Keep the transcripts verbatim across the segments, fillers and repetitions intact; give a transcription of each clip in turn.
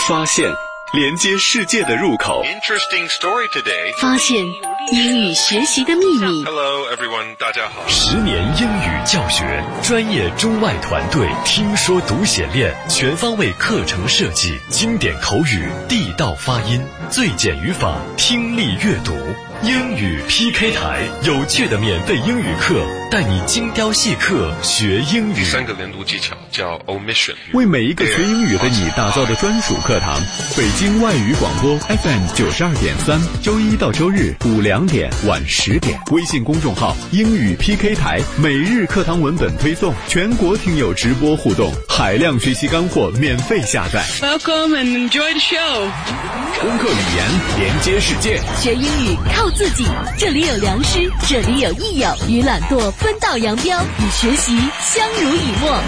发现，连接世界的入口。 Interesting story today. 发现英语学习的秘密。 Hello everyone, 大家好。 十年英语教学，专业中外团队，听说读写练，全方位课程设计，经典口语，地道发音，最简语法，听力阅读。英语 P K 台，有趣的免费英语课，带你精雕细刻学英语。 三个连读技巧叫 omission， 为每一个学英语的你打造的专属课堂。北京外语广播 F M 九十二点三，周一到周日午两点晚十点。微信公众号英语 P K 台，每日课堂文本推送，全国听友直播互动，海量学习干货免费下载。 Welcome and enjoy the show。 攻克语言，连接世界， 学英语靠自己，这里有良师，这里有益友，与懒惰分道扬镳，与学习相濡以沫。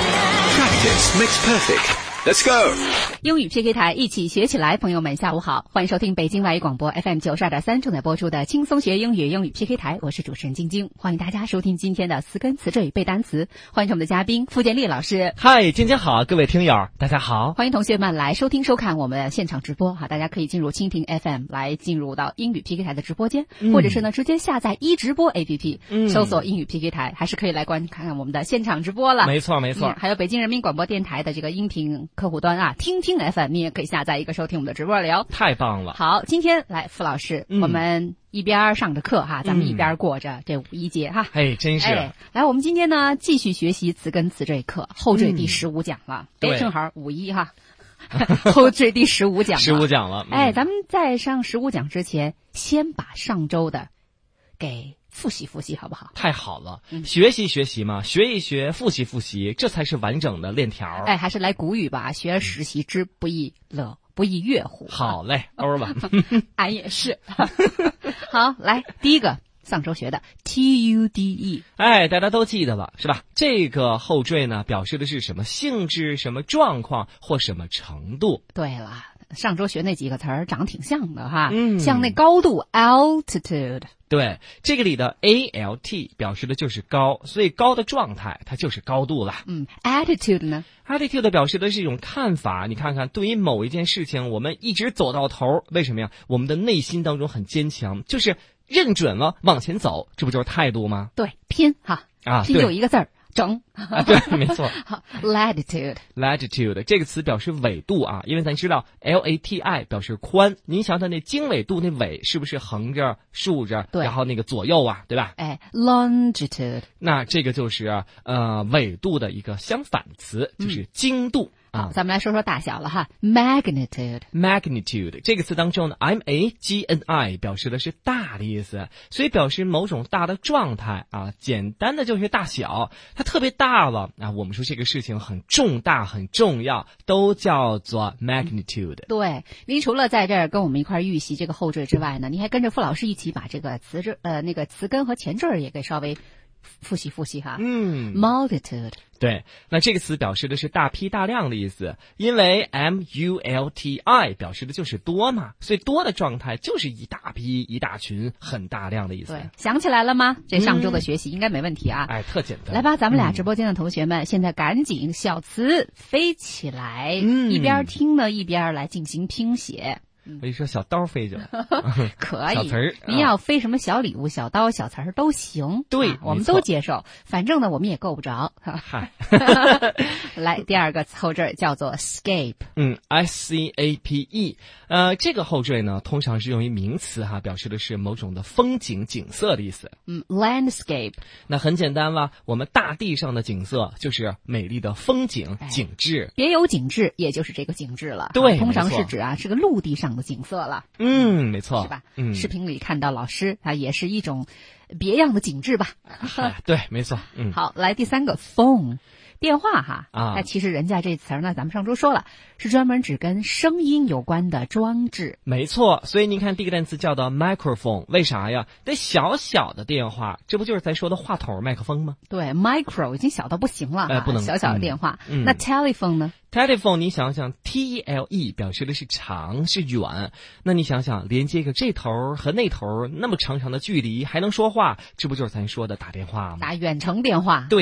Practice makes perfect。Let's go！ 英语 P K 台一起学起来，朋友们下午好，欢迎收听北京外语广播 F M 九十二点三正在播出的轻松学英语英语 P K 台，我是主持人晶晶，欢迎大家收听今天的词根词缀与背单词，欢迎我们的嘉宾付建立老师。 嗨，晶晶好，各位听友大家好， 欢迎同学们来收听收看我们的现场直播哈，大家可以进入蜻蜓 F M 来进入到英语 P K 台的直播间，嗯、或者是呢直接下载一直播 A P P，、嗯、搜索英语 P K 台，还是可以来观看看我们的现场直播了。 没错没错、嗯， 还有北京人民广播电台的这个音频客户端啊，听听 F M 你也可以下载一个收听我们的直播了。 太棒了。 好，今天来付老师、嗯、我们一边上着课哈，咱们一边过着这五一节哈。 哎，真是、 哎、来我们今天呢继续学习词根词缀课后缀第十五讲了、嗯、哎，正好五一哈后缀第十五讲了十五讲了、 嗯、哎，咱们在上十五讲之前先把上周的给复习复习好不好？ 太好了、嗯、学习学习嘛，学一学，复习复习，这才是完整的链条。 哎，还是来古语吧，学而时习之，不亦乐不亦乐乎。 好嘞，欧吧俺也是好，来第一个上周学的 T U D E， 哎，大家都记得了是吧？这个后缀呢表示的是什么性质、什么状况或什么程度。 对了，上周学那几个词儿长挺像的哈， 嗯， 像那高度 altitude。 对，这个里的 A L T 表示的就是高，所以高的状态它就是高度了。 嗯 ，attitude 呢 ？attitude 表示的是一种看法。你看看，对于某一件事情，我们一直走到头，为什么呀？我们的内心当中很坚强，就是认准了往前走，这不就是态度吗？ 对，拼哈啊， 拼就一个字儿。整啊，对，没错。 好 ，latitude，latitude latitude 这个词表示纬度啊，因为咱知道 L A T I 表示宽，您想想那经纬度那纬是不是横着、竖着， 对， 然后那个左右啊，对吧？ 哎 ，longitude， 那这个就是呃纬度的一个相反词，就是经度。嗯啊，咱们来说说大小了哈 ，magnitude，magnitude magnitude 这个词当中呢 ，M A G N I 表示的是大的意思，所以表示某种大的状态啊。简单的就是大小，它特别大了啊。我们说这个事情很重大、很重要，都叫做 magnitude。 嗯、对，您除了在这儿跟我们一块儿预习这个后缀之外呢，您还跟着傅老师一起把这个词缀呃那个词根和前缀也给稍微复习复习哈。 嗯 ，multitude。 对，那这个词表示的是大批大量的意思，因为 M U L T I 表示的就是多嘛，所以多的状态就是一大批、一大群、很大量的意思。 对，想起来了吗？这上周的学习应该没问题啊。 嗯、哎，特简单。 来吧，咱们俩直播间的同学们，嗯、现在赶紧小词飞起来， 嗯、 一边听呢一边来进行拼写。 我一说小刀飞着可以， 小词儿， 您要飞什么小礼物、小刀、小词儿都行， 对、 啊，我们都接受。反正呢，我们也够不着。 嗨， 来，第二个后缀叫做 scape， 嗯 ，S C A P E， 呃，这个后缀呢，通常是用于名词哈，表示的是某种的风景、景色的意思。 嗯 ，landscape， 那很简单了，我们大地上的景色就是美丽的风景、哎、景致。 别有景致，也就是这个景致了。 对， 啊、通常是指啊，是个陆地上的景色了。 嗯，没错， 是吧？ 嗯， 视频里看到老师啊，也是一种别样的景致吧？ 啊、对，没错。嗯， 好，来第三个 phone。电话哈啊， 那其实人家这词儿呢，咱们上周说了，是专门指跟声音有关的装置。 没错，所以您看第一个单词叫做 microphone， 为啥呀？这小小的电话，这不就是咱说的话筒麦克风吗？ 对 ，micro 已经小到不行了， 哎，不能小小的电话。 嗯、 那 telephone 呢 ？telephone 你想想 ，T E L E 表示的是长，是远。那你想想，连接个这头和那头那么长长的距离，还能说话，这不就是咱说的打电话吗？ 打远程电话。 对。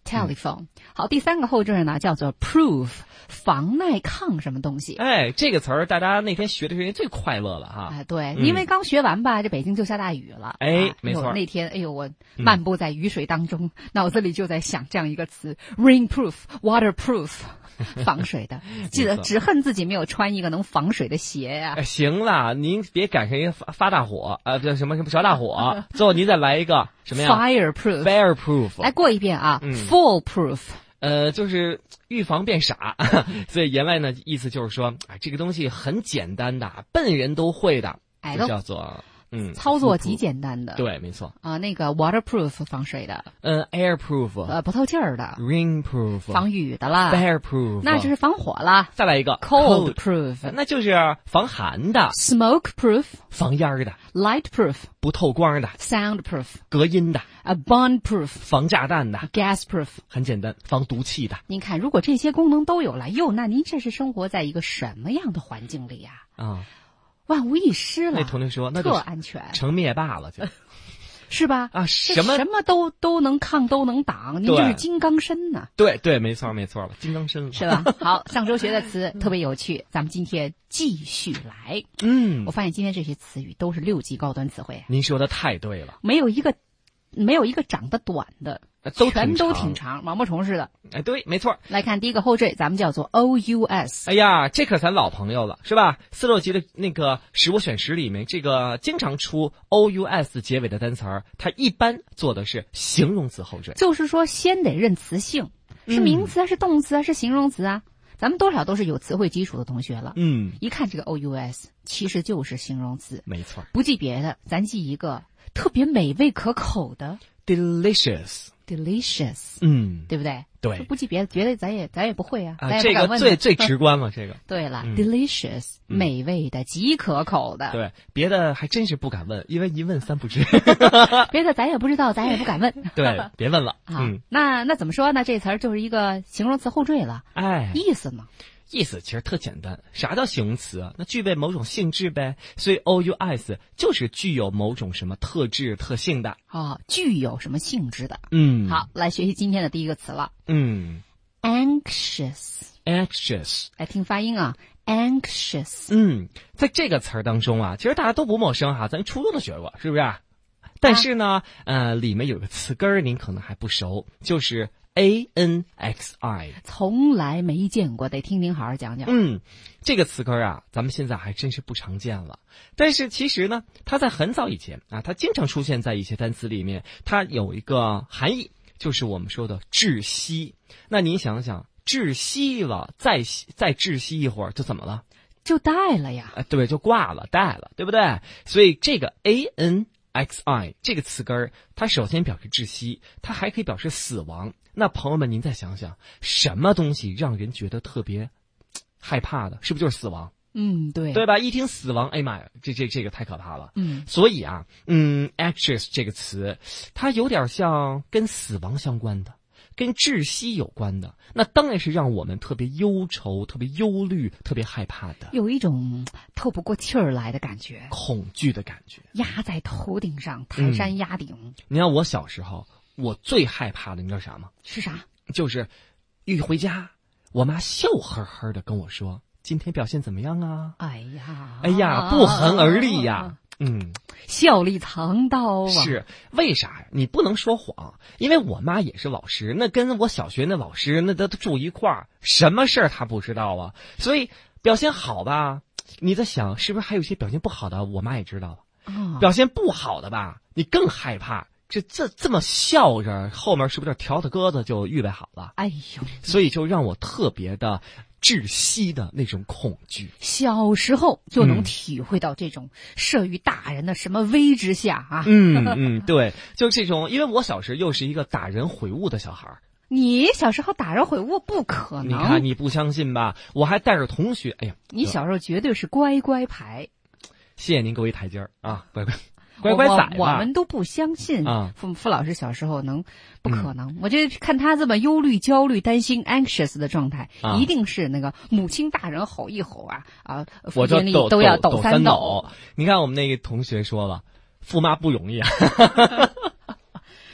telephone、嗯。好，第三个后缀呢叫做 proof， 防耐抗什么东西？ 哎，这个词儿大家那天学的时候最快乐了哈。 哎，对， 嗯、 因为刚学完吧，这北京就下大雨了。 哎， 啊、 没错。 那天，哎呦，我漫步在雨水当中，嗯、脑子里就在想这样一个词 ：rainproof、waterproof。防水的，记得只恨自己没有穿一个能防水的鞋呀、啊哎。行了，您别赶上一个发发大火，呃，叫什么什么小大火，最后您再来一个什么呀 ？Fireproof，Fireproof， 来过一遍啊、嗯、，Foolproof， 呃，就是预防变傻，所以言外呢意思就是说，哎，这个东西很简单的，笨人都会的， 哎， 就叫做。嗯， 操作极简单的， 对，没错啊。那个 waterproof 防水的， 嗯 ，airproof 呃不透气儿的 ，rainproof 防雨的啦 ，fireproof 那就是防火啦。 再来一个 coldproof 那就是防寒的 ，smokeproof 防烟的 ，lightproof 不透光的 ，soundproof 隔音的 ，a bombproof 防炸弹的 ，gasproof 很简单防毒气的。 您看，如果这些功能都有了，哟，那您这是生活在一个什么样的环境里呀、 啊？啊。 万无一失了， 那同学说，那特安全， 成灭霸了就， 是吧？ 啊，什么什么都都能抗，都能挡，您这是金刚身呐！ 对对，没错没错了，金刚身了， 是吧？好，上周学的词特别有趣，咱们今天继续来。 嗯， 我发现今天这些词语都是六级高端词汇。 您说的太对了， 没有一个没有一个长得短的。 都全都挺长，毛毛虫似的。 哎，对，没错。 来看第一个后缀，咱们叫做 O U S。 哎呀，这可咱老朋友了，是吧？四六级的那个识我选识里面，这个经常出 O U S 结尾的单词儿，它一般做的是形容词后缀。 就是说，先得认词性，是名词啊，是动词啊，是形容词啊。咱们多少都是有词汇基础的同学了。 嗯， 一看这个 O U S， 其实就是形容词。 没错。 不记别的，咱记一个特别美味可口的 delicious。delicious， 嗯，对不对？ 对， 不记别的，别的咱也咱也不会啊， 啊咱也不敢问。 这个最最直观了，这个。 对了、 嗯、 ，delicious，、嗯、美味的，极可口的。 对，别的还真是不敢问，因为一问三不知。 别的咱也不知道，咱也不敢问。 对，别问了。 啊， 嗯， 那那怎么说呢？这词儿就是一个形容词后缀了。 哎， 意思呢？ 意思其实特简单，啥叫形容词啊？那具备某种性质呗。所以 O U S 就是具有某种什么特质特性的。 哦，具有什么性质的？ 嗯， 好，来学习今天的第一个词了。 嗯 ，anxious，anxious， 来听发音啊 ，anxious。 嗯，在这个词儿当中啊，其实大家都不陌生哈，咱初中都学过，是不是？但是呢，啊、呃，里面有个词根儿，您可能还不熟，就是。A N X I 从来没见过，得听您好好讲讲。 嗯，这个词根啊，咱们现在还真是不常见了。但是其实呢，它在很早以前啊，它经常出现在一些单词里面。它有一个含义，就是我们说的窒息。那您想想，窒息了，再再窒息一会儿，就怎么了？ 就带了呀。 啊，对，就挂了，带了，对不对？所以这个 A N X I 这个词根儿，它首先表示窒息，它还可以表示死亡。那朋友们，您再想想，什么东西让人觉得特别害怕的？是不是就是死亡？ 嗯，对， 对吧？一听死亡，哎妈呀，这这这个太可怕了。 嗯， 所以啊，嗯 ，anxious 这个词，它有点像跟死亡相关的，跟窒息有关的。那当然是让我们特别忧愁、特别忧虑、特别害怕的， 有一种透不过气儿来的感觉， 恐惧的感觉， 压在头顶上，泰山压顶。 嗯、你看我小时候。我最害怕的，你知道啥吗？ 是啥？ 就是一回家，我妈笑呵呵的跟我说：“今天表现怎么样啊？” 哎呀， 哎呀，不寒而栗呀！嗯， 笑里藏刀啊！ 是为啥呀？你不能说谎，因为我妈也是老师，那跟我小学那老师那都住一块儿，什么事儿她不知道啊？所以表现好吧，你在想是不是还有一些表现不好的？我妈也知道。 哦、 表现不好的吧，你更害怕。这这这么笑着，后面是不是条子鸽子就预备好了？ 哎呦， 所以就让我特别的窒息的那种恐惧。 小时候就能体会到这种慑于大人的什么威之下啊！ 嗯嗯，对，就这种，因为我小时又是一个打人悔悟的小孩。 你小时候打人悔悟不可能？ 你看你不相信吧？我还带着同学，哎呀， 你小时候绝对是乖乖牌。 谢谢您给我一台阶儿啊，乖乖。乖乖仔吧， 我们都不相信啊， 傅傅老师小时候能不可能？嗯、我觉得看他这么忧虑、焦虑、担心 （anxious） 的状态， 啊、 一定是那个母亲大人吼一吼啊啊， 我就里都要抖三抖。 你看我们那个同学说了，父妈不容易啊。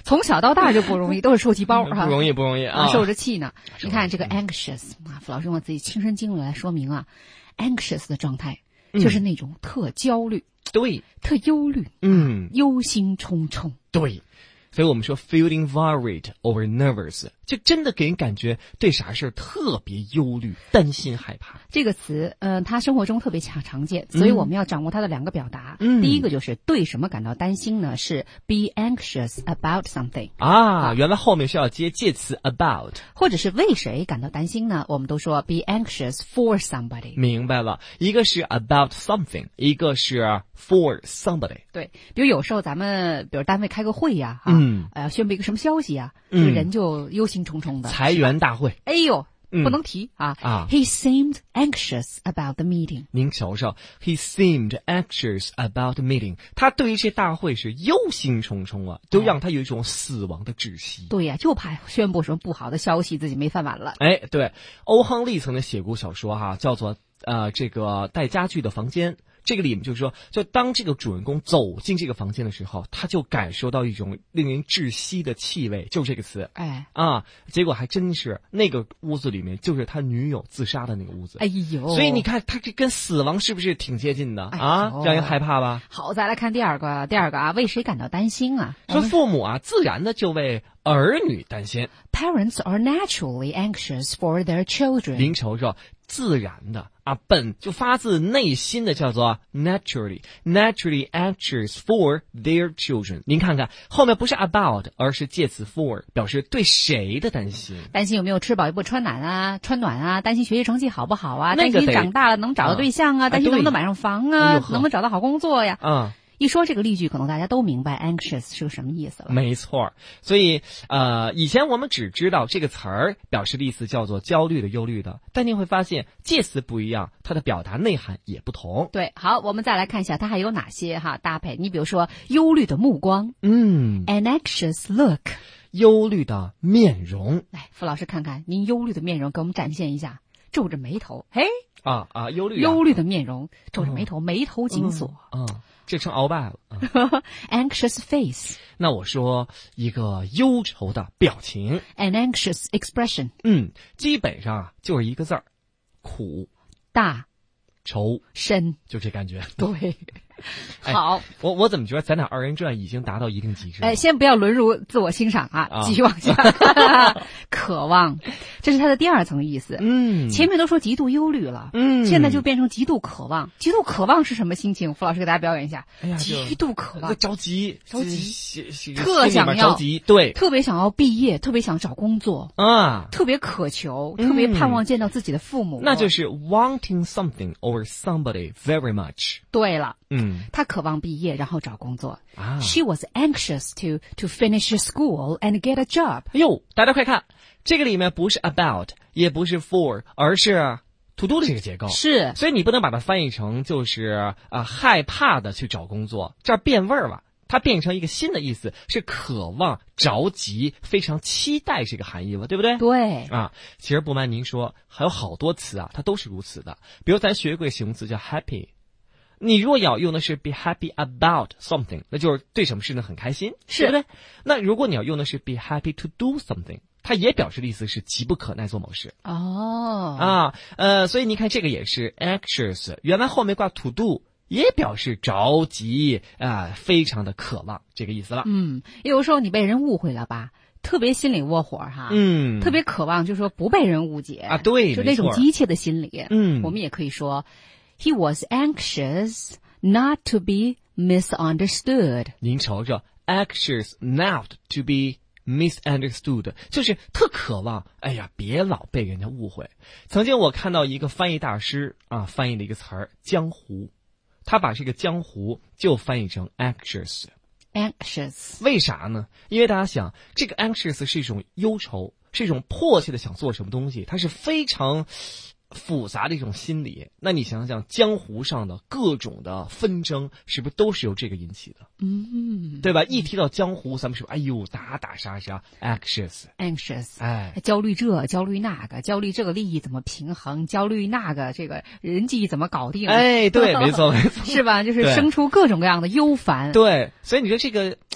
从小到大就不容易，都是受气包哈， 不容易不容易啊， 受着气呢。你看这个 anxious 啊，傅老师用我自己亲身经历来说明啊 ，anxious 的状态就是那种特焦虑、 嗯、对， 特忧虑， 嗯， 忧心忡忡， 对。所以我们说 feeling worried or nervous， 就真的给人感觉对啥事儿特别忧虑、担心、害怕。 这个词，呃，它生活中特别常常见，所以我们要掌握它的两个表达。 嗯， 第一个就是对什么感到担心呢？是 be anxious about something 啊，原来后面是要接介词 about， 或者是为谁感到担心呢？我们都说 be anxious for somebody。 明白了，一个是 about something， 一个是 for somebody。 对，比如有时候咱们，比如单位开个会呀，啊。 嗯嗯，呃，宣布一个什么消息啊？这个人就忧心忡忡的。 裁员大会， 哎呦， 嗯、 不能提啊！ 啊 ，He seemed anxious about the meeting。 您瞅瞅 ，He seemed anxious about the meeting。他对于这大会是忧心忡忡啊，都让他有一种死亡的窒息。 对呀、啊，就怕宣布什么不好的消息，自己没饭碗了。 哎，对，欧亨利曾经写过小说哈，叫做呃这个带家具的房间。这个里面就是说，就当这个主人公走进这个房间的时候，他就感受到一种令人窒息的气味，就这个词。 哎啊，结果还真是那个屋子里面就是他女友自杀的那个屋子。 哎呦， 所以你看，他这跟死亡是不是挺接近的、 哎、 啊？让人害怕吧？ 好，再来看第二个，第二个啊，为谁感到担心啊？ 说父母啊，自然的就为儿女担心。 Parents are naturally anxious for their children。 您瞅瞅，自然的啊，本就发自内心的叫做 naturally naturally anxious for their children。您看看后面不是 about， 而是介词 for， 表示对谁的担心？ 担心有没有吃饱不穿暖啊，穿暖啊，担心学习成绩好不好啊， 那个、 担心长大了能找到对象啊， 啊担心能不能买上房啊， 哎、 能不能找到好工作呀？ 嗯。 一说这个例句，可能大家都明白 anxious 是个什么意思了。 没错，所以呃，以前我们只知道这个词儿表示的意思叫做焦虑的、忧虑的，但你会发现介词不一样，它的表达内涵也不同。 对，好，我们再来看一下它还有哪些哈搭配。你比如说忧虑的目光， 嗯 ，an anxious look， 忧虑的面容。 来，傅老师看看您忧虑的面容，给我们展现一下，皱着眉头，嘿， 啊啊，忧虑、啊， 忧虑的面容，皱着眉头，嗯、眉头紧锁， 嗯。嗯这成鳌拜了、啊、 anxious face。 那我说一个忧愁的表情 an anxious expression。 嗯，基本上啊就是一个字儿，苦大愁深， 就这感觉。 对哎、 好， 我我怎么觉得咱俩二人转已经达到一定极致了？ 哎，先不要沦入自我欣赏啊， 啊继续往下。渴望，这是它的第二层意思。 嗯， 前面都说极度忧虑了， 嗯， 现在就变成极度渴望。极度渴望是什么心情？傅老师给大家表演一下。 哎呀， 极度渴望， 着急， 着急， 特想要着急，对， 特别想要毕业，特别想找工作啊， 特别渴求， 嗯、 特别盼望见到自己的父母。 那就是 wanting something or somebody very much。 对了。 嗯， 他渴望毕业，然后找工作。 啊 She was anxious to to finish school and get a job。 哎呦，大家快看，这个里面不是 about， 也不是 for， 而是 to do 的这个结构。 是， 所以你不能把它翻译成就是啊、呃、害怕的去找工作，这儿变味儿了。它变成一个新的意思，是渴望、着急、非常期待这个含义了，对不对？ 对啊，其实不瞒您说，还有好多词啊，它都是如此的。比如咱学过一个形容词叫 happy。你若要用的是 be happy about something， 那就是对什么事呢很开心， 是对不对？那如果你要用的是 be happy to do something， 它也表示的意思是急不可耐做某事。 哦啊，呃，所以你看这个也是 anxious， 原来后面挂 to do 也表示着急啊、呃，非常的渴望这个意思了。 嗯，有时候你被人误会了吧？特别心里窝火哈， 嗯， 特别渴望就是说不被人误解啊，对， 就那种急切的心理。 嗯， 我们也可以说。He was anxious not to be misunderstood. 您瞅瞅 anxious not to be misunderstood， 就是特渴望，哎呀，别老被人家误会。曾经我看到一个翻译大师啊，翻译了一个词儿江湖，他把这个江湖就翻译成 anxious。 anxious 为啥呢？因为大家想，这个 anxious 是一种忧愁，是一种迫切的想做什么东西，它是非常复杂的一种心理。那你想想江湖上的各种的纷争是不是都是由这个引起的？ 嗯， 对吧？一提到江湖咱们说哎呦打打杀杀 anxious anxious 哎， 焦虑这焦虑那个，焦虑这个利益怎么平衡，焦虑那个这个人际怎么搞定。 哎，对，没错没错， 是吧？就是生出各种各样的忧烦。 对，所以你说这个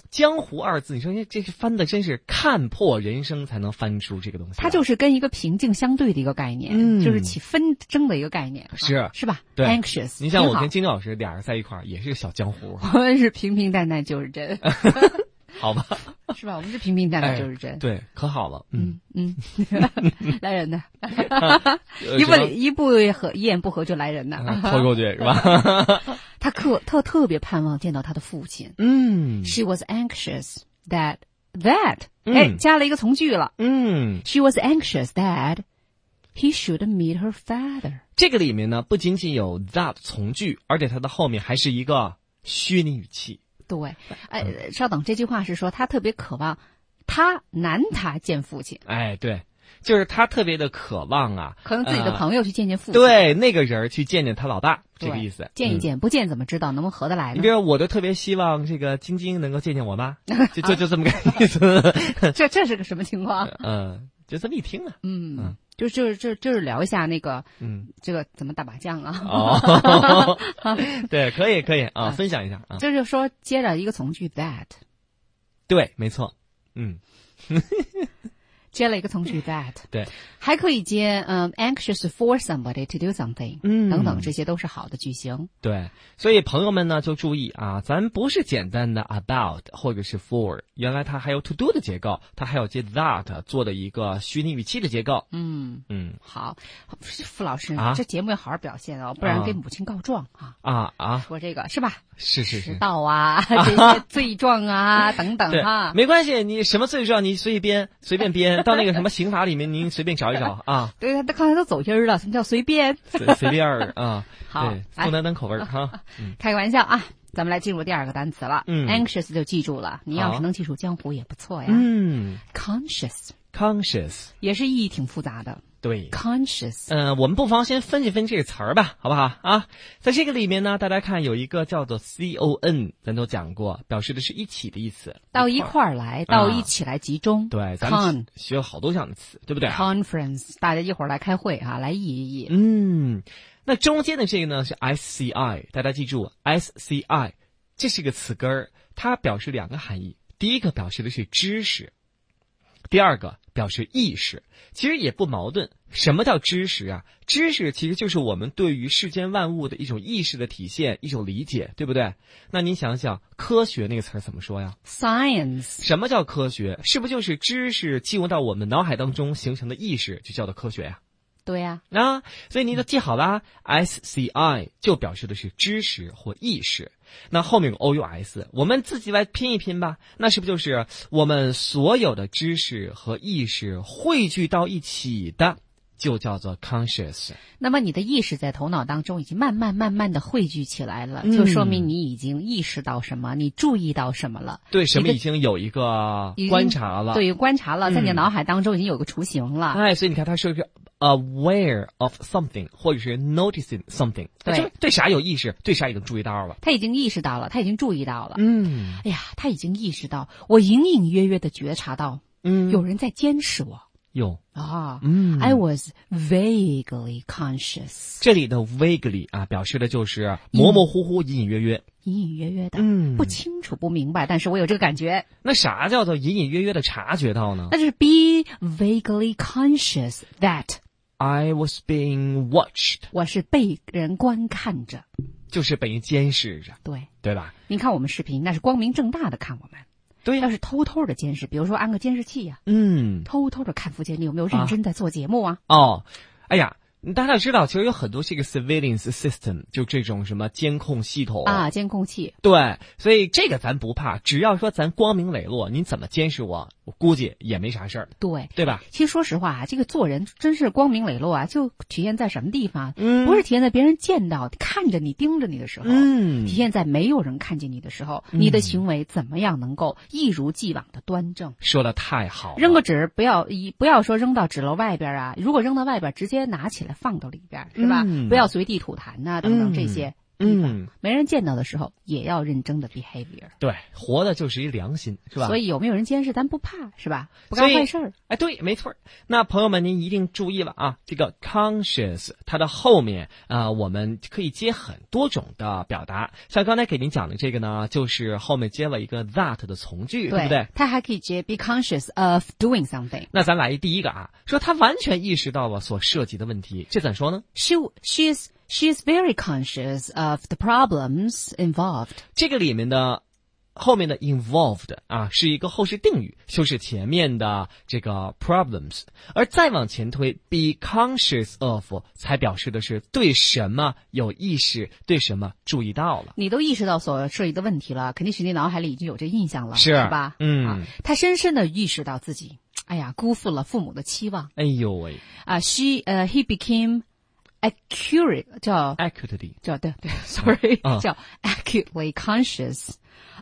江湖二字，你说这是翻的真是看破人生才能翻出这个东西。 它就是跟一个平静相对的一个概念， 嗯、 就是起纷争的一个概念， 是、 啊、是吧？ 对 ，anxious。 你像我跟金老师俩人在一块儿，也是个小江湖。 我们是平平淡淡就是真， 好吧？ 是吧？我们是平平淡淡就是真。 哎、对，可好了。嗯嗯，来人呐！一不一不合一言不合就来人呐， 拖过去是吧？ 他特特特别盼望见到他的父亲。 嗯 ，She was anxious that that，、嗯、哎，加了一个从句了。 嗯 ，She was anxious that he should meet her father。 这个里面呢，不仅仅有 that 从句，而且它的后面还是一个虚拟语气。 对，哎，稍等，这句话是说他特别渴望他男他见父亲。 哎，对。就是他特别的渴望啊， 可能自己的朋友去见见父亲， 呃、对那个人去见见他老爸，这个意思。 见一见，嗯、不见怎么知道能不能合得来呢？ 你比如，我就特别希望这个晶晶能够见见我妈，就就就这么个意思。 这这是个什么情况？ 嗯，就这么一听啊， 嗯嗯，就就是就就是聊一下那个，嗯，这个怎么打麻将啊？ 哦，对，可以可以啊，分享一下啊。 就是说，接着一个从句 that， 对，没错，嗯。 接了一个从句 that， 对， 还可以接嗯、um, anxious for somebody to do something， 嗯， 等等，这些都是好的句型。 对，所以朋友们呢就注意啊，咱不是简单的 about 或者是 for， 原来它还有 to do 的结构，它还有接 that 做的一个虚拟语气的结构。 嗯嗯， 好，傅老师， 啊、 这节目要好好表现哦，不然给母亲告状啊啊啊！ 说这个是吧？ 是是是， 迟到啊，这些罪状啊等等哈， 没关系，你什么罪状你随便随便编，到那个什么刑法里面您随便找一找啊。 对，他刚才都走音儿了，什么叫随便？ 随随便儿啊， 好， 不能等口味儿哈。嗯， 开个玩笑啊，咱们来进入第二个单词了。 嗯 ，anxious 就记住了，你要是能记住江湖也不错呀。 嗯 ，conscious conscious 也是意义挺复杂的。 对 ，conscious， 嗯、呃，我们不妨先分析分析这个词儿吧，好不好啊？在这个里面呢，大家看有一个叫做 C O N， 咱都讲过，表示的是一起的意思， 到一块儿来，到一起来集中。 啊、对，咱们学了好多这样的词，对不对 ？Conference， 大家一会儿来开会啊，来议一议。 嗯，那中间的这个呢是 S C I， 大家记住 S C I， 这是个词根儿，它表示两个含义，第一个表示的是知识。第二个表示意识，其实也不矛盾。什么叫知识啊？知识其实就是我们对于世间万物的一种意识的体现，一种理解，对不对？那您想想，科学那个词儿怎么说呀 ？Science。 什么叫科学？是不是就是知识进入到我们脑海当中形成的意识，就叫做科学呀？ 对呀、 啊，啊，所以你都记好了 ，S C I 就表示的是知识或意识。那后面有 O U S， 我们自己来拼一拼吧。那是不是就是我们所有的知识和意识汇聚到一起的，就叫做 conscious。 那么你的意识在头脑当中已经慢慢慢慢的汇聚起来了， 嗯、 就说明你已经意识到什么，你注意到什么了。 对，什么已经有一个观察了。 对，观察了，在你的脑海当中已经有个雏形了。 嗯、哎，所以你看，它是个 aware of something， 或者是 noticing something。 对， 对啥有意识，对啥已经注意到了。 他已经意识到了，他已经注意到了。 嗯， 哎呀，他已经意识到，我隐隐约约的觉察到， 嗯， 有人在监视我。 有啊， 嗯 ，I was vaguely conscious。 这里的 vaguely 啊，表示的就是模模糊糊、隐隐约约、 隐隐约约的， 嗯， 不清楚、不明白，但是我有这个感觉。 那啥叫做隐隐约约的察觉到呢？ 那就是 be vaguely conscious that I was being watched。 我是被人观看着， 就是被人监视着， 对对吧？ 您看我们视频，那是光明正大的看我们。 对呀、 要是偷偷的监视，比如说安个监视器呀、啊， 嗯， 偷偷的看附近你有没有认真在做节目啊？ 啊哦，哎呀，大家知道，其实有很多这个 surveillance system， 就这种什么监控系统啊，监控器。 对，所以这个咱不怕，只要说咱光明磊落，您怎么监视我，我估计也没啥事儿。 对， 对吧？ 其实说实话啊，这个做人真是光明磊落啊，就体现在什么地方？ 嗯， 不是体现在别人见到、看着你、盯着你的时候， 嗯， 体现在没有人看见你的时候， 嗯、 你的行为怎么样能够一如既往的端正？ 说的太好了。 扔个纸，不要一不要说扔到纸篓外边啊，如果扔到外边，直接拿起来放到里边，是吧？ 嗯、 不要随地吐痰呐、啊，等等这些。 嗯， 没人见到的时候也要认真的 behavior。 对，活的就是一良心，是吧？ 所以有没有人监视咱不怕，是吧？不干坏事儿。 哎，对，没错。那朋友们，您一定注意了啊，这个 conscious 它的后面啊、呃，我们可以接很多种的表达。像刚才给您讲的这个呢，就是后面接了一个 that 的从句， 对, 对不对？ 它还可以接 be conscious of doing something。 那咱来第一个啊，说他完全意识到了所涉及的问题，这怎说呢？ She she is she is very conscious of the problems involved。 这个里面的后面的 involved 啊是一个后式定语，修饰前面的这个 problems， 而再往前推 be conscious of 才表示的是对什么有意识，对什么注意到了。 你都意识到所涉及的问题了，肯定是你脑海里已经有这印象了， 是是吧？ 嗯、 啊，他深深的意识到自己，哎呀，辜负了父母的期望。 哎呦喂啊 ，she 呃、uh, he became accurate 叫 acutely 叫对对 ，sorry、 啊、 叫 acutely conscious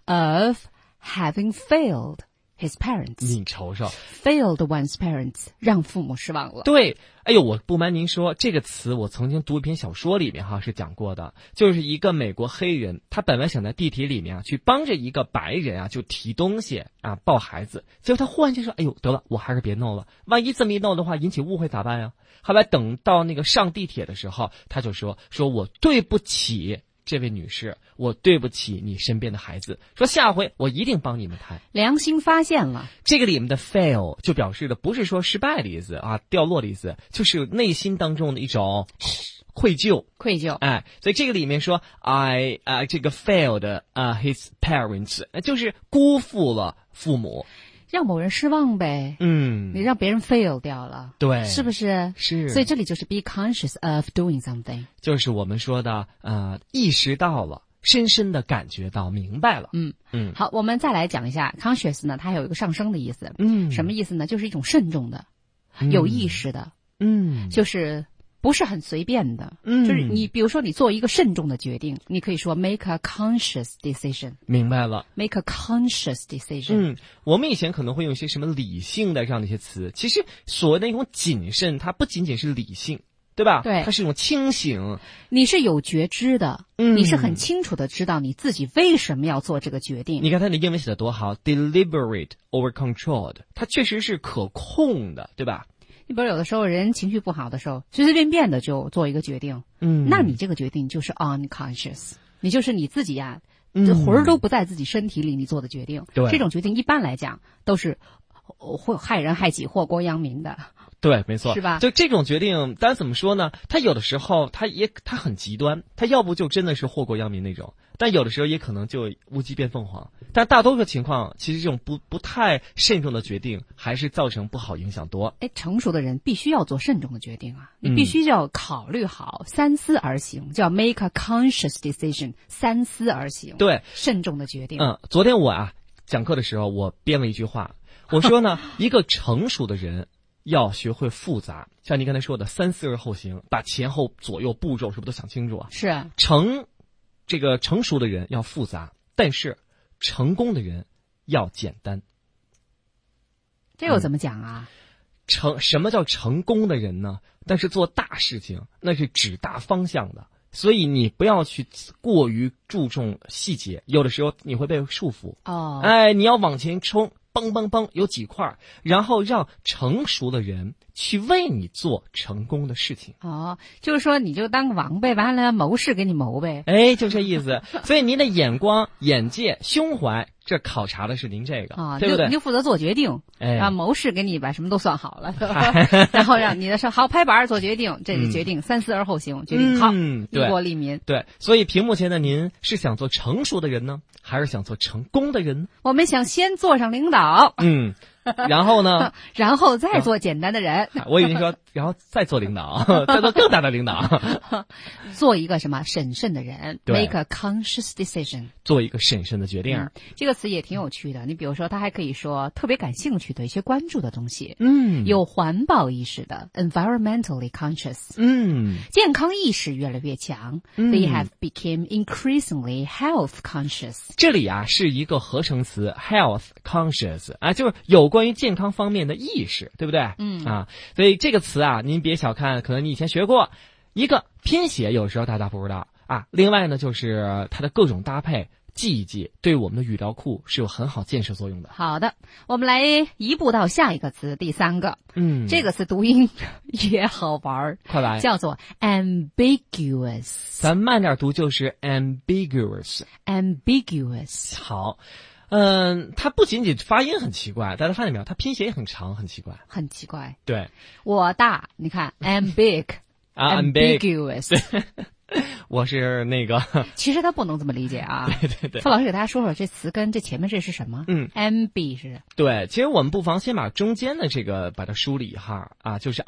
of having failed his parents。 你瞅瞅 ，failed one's parents， 让父母失望了。 对，哎呦，我不瞒您说，这个词我曾经读一篇小说里面哈是讲过的，就是一个美国黑人，他本来想在地铁里面啊去帮着一个白人啊就提东西啊抱孩子，结果他忽然间说，哎呦，得了，我还是别弄了，万一这么一弄的话引起误会咋办呀？后来等到那个上地铁的时候，他就说，说我对不起这位女士，我对不起你身边的孩子，说下回我一定帮你们谈。 良心发现了。 这个里面的 fail 就表示的不是说失败的意思啊，掉落的意思，就是内心当中的一种愧疚。 愧疚。 哎，所以这个里面说 I 啊、uh, 这个 failed 啊、uh, his parents， 就是辜负了父母。 让某人失望呗， 嗯， 你让别人 fail 掉了， 对， 是不是？ 是， 所以这里就是 be conscious of doing something， 就是我们说的呃，意识到了，深深的感觉到，明白了。 嗯嗯， 好，我们再来讲一下 conscious 呢，它有一个上升的意思， 嗯， 什么意思呢？就是一种慎重的、嗯、有意识的， 嗯， 就是不是很随便的， 嗯， 就是你比如说你做一个慎重的决定，你可以说 make a conscious decision， 明白了 ，make a conscious decision。 嗯，我们以前可能会用一些什么理性的这样的一些词，其实所谓的那种谨慎，它不仅仅是理性，对吧？ 对， 它是一种清醒， 你是有觉知的， 嗯， 你是很清楚的知道你自己为什么要做这个决定。 你看它的英文写的多好 ，deliberate over controlled， 它确实是可控的，对吧？ 你比如有的时候人情绪不好的时候，随随便便的就做一个决定， 嗯， 那你这个决定就是 unconscious， 你就是你自己呀、啊， 嗯、 这魂儿都不在自己身体里，你做的决定， 对， 这种决定一般来讲都是会害人害己、祸国殃民的。 对，没错， 是吧？ 就这种决定，当然怎么说呢？他有的时候他也他很极端，他要不就真的是祸国殃民那种，但有的时候也可能就乌鸡变凤凰。但大多数情况，其实这种不不太慎重的决定，还是造成不好影响多。 哎，成熟的人必须要做慎重的决定啊，你必须要考虑好，嗯、三思而行，叫 make a conscious decision， 三思而行。 对， 慎重的决定。 嗯，昨天我啊讲课的时候，我编了一句话，我说呢，一个成熟的人。要学会复杂，像你刚才说的三思而后行，把前后左右步骤是不是都想清楚啊？ 是啊， 成这个成熟的人要复杂，但是成功的人要简单。 这又怎么讲啊？ 嗯、成什么叫成功的人呢？但是做大事情那是指大方向的，所以你不要去过于注重细节，有的时候你会被束缚。 哦， 哎，你要往前冲。嘣嘣嘣，有几块，然后让成熟的人去为你做成功的事情。 哦，就是说你就当个王呗，完了谋事给你谋呗。 哎，就这意思。所以您的眼光、眼界、胸怀，这考察的是您这个， 啊、哦， 对不对？ 你就负责做决定， 哎， 让谋事给你把什么都算好了，然后让你的说好拍板做决定，这是决定，嗯、三思而后行，决定好， 嗯， 利国利民。 对，所以屏幕前的您是想做成熟的人呢，还是想做成功的人呢？ 我们想先做上领导， 嗯。然后呢？ 然后再做简单的人。 我以为说，然后再做领导，再做更大的领导， 做一个什么审慎的人 ，make a conscious decision， 做一个审慎的决定。 嗯、这个词也挺有趣的。你比如说，他还可以说特别感兴趣的一些关注的东西， 嗯， 有环保意识的 ，environmentally conscious， 嗯， 健康意识越来越强、嗯、，they have become increasingly health conscious。 这里啊是一个合成词 ，health conscious 啊，就是有关于健康方面的意识，对不对？ 嗯啊，所以这个词啊，您别小看，可能你以前学过，一个拼写有时候大家不知道啊。另外呢，就是它的各种搭配。记一记，对我们的语料库是有很好建设作用的。 好的，我们来移步到下一个词，第三个。 嗯， 这个词读音也好玩， 快来， 叫做 ambiguous。 咱慢点读就是 ambiguous。 ambiguous。 好，嗯，它不仅仅发音很奇怪，大家发现没有？它拼写也很长，很奇怪。 很奇怪。 对， 我大，你看 ambig， 啊 ambiguous。 我是那个， 其实它不能这么理解啊。 对对对， 傅老师给大家说说这词根这前面这是什么？ 嗯 ，amb 是。 对，其实我们不妨先把中间的这个把它梳理一下啊，就是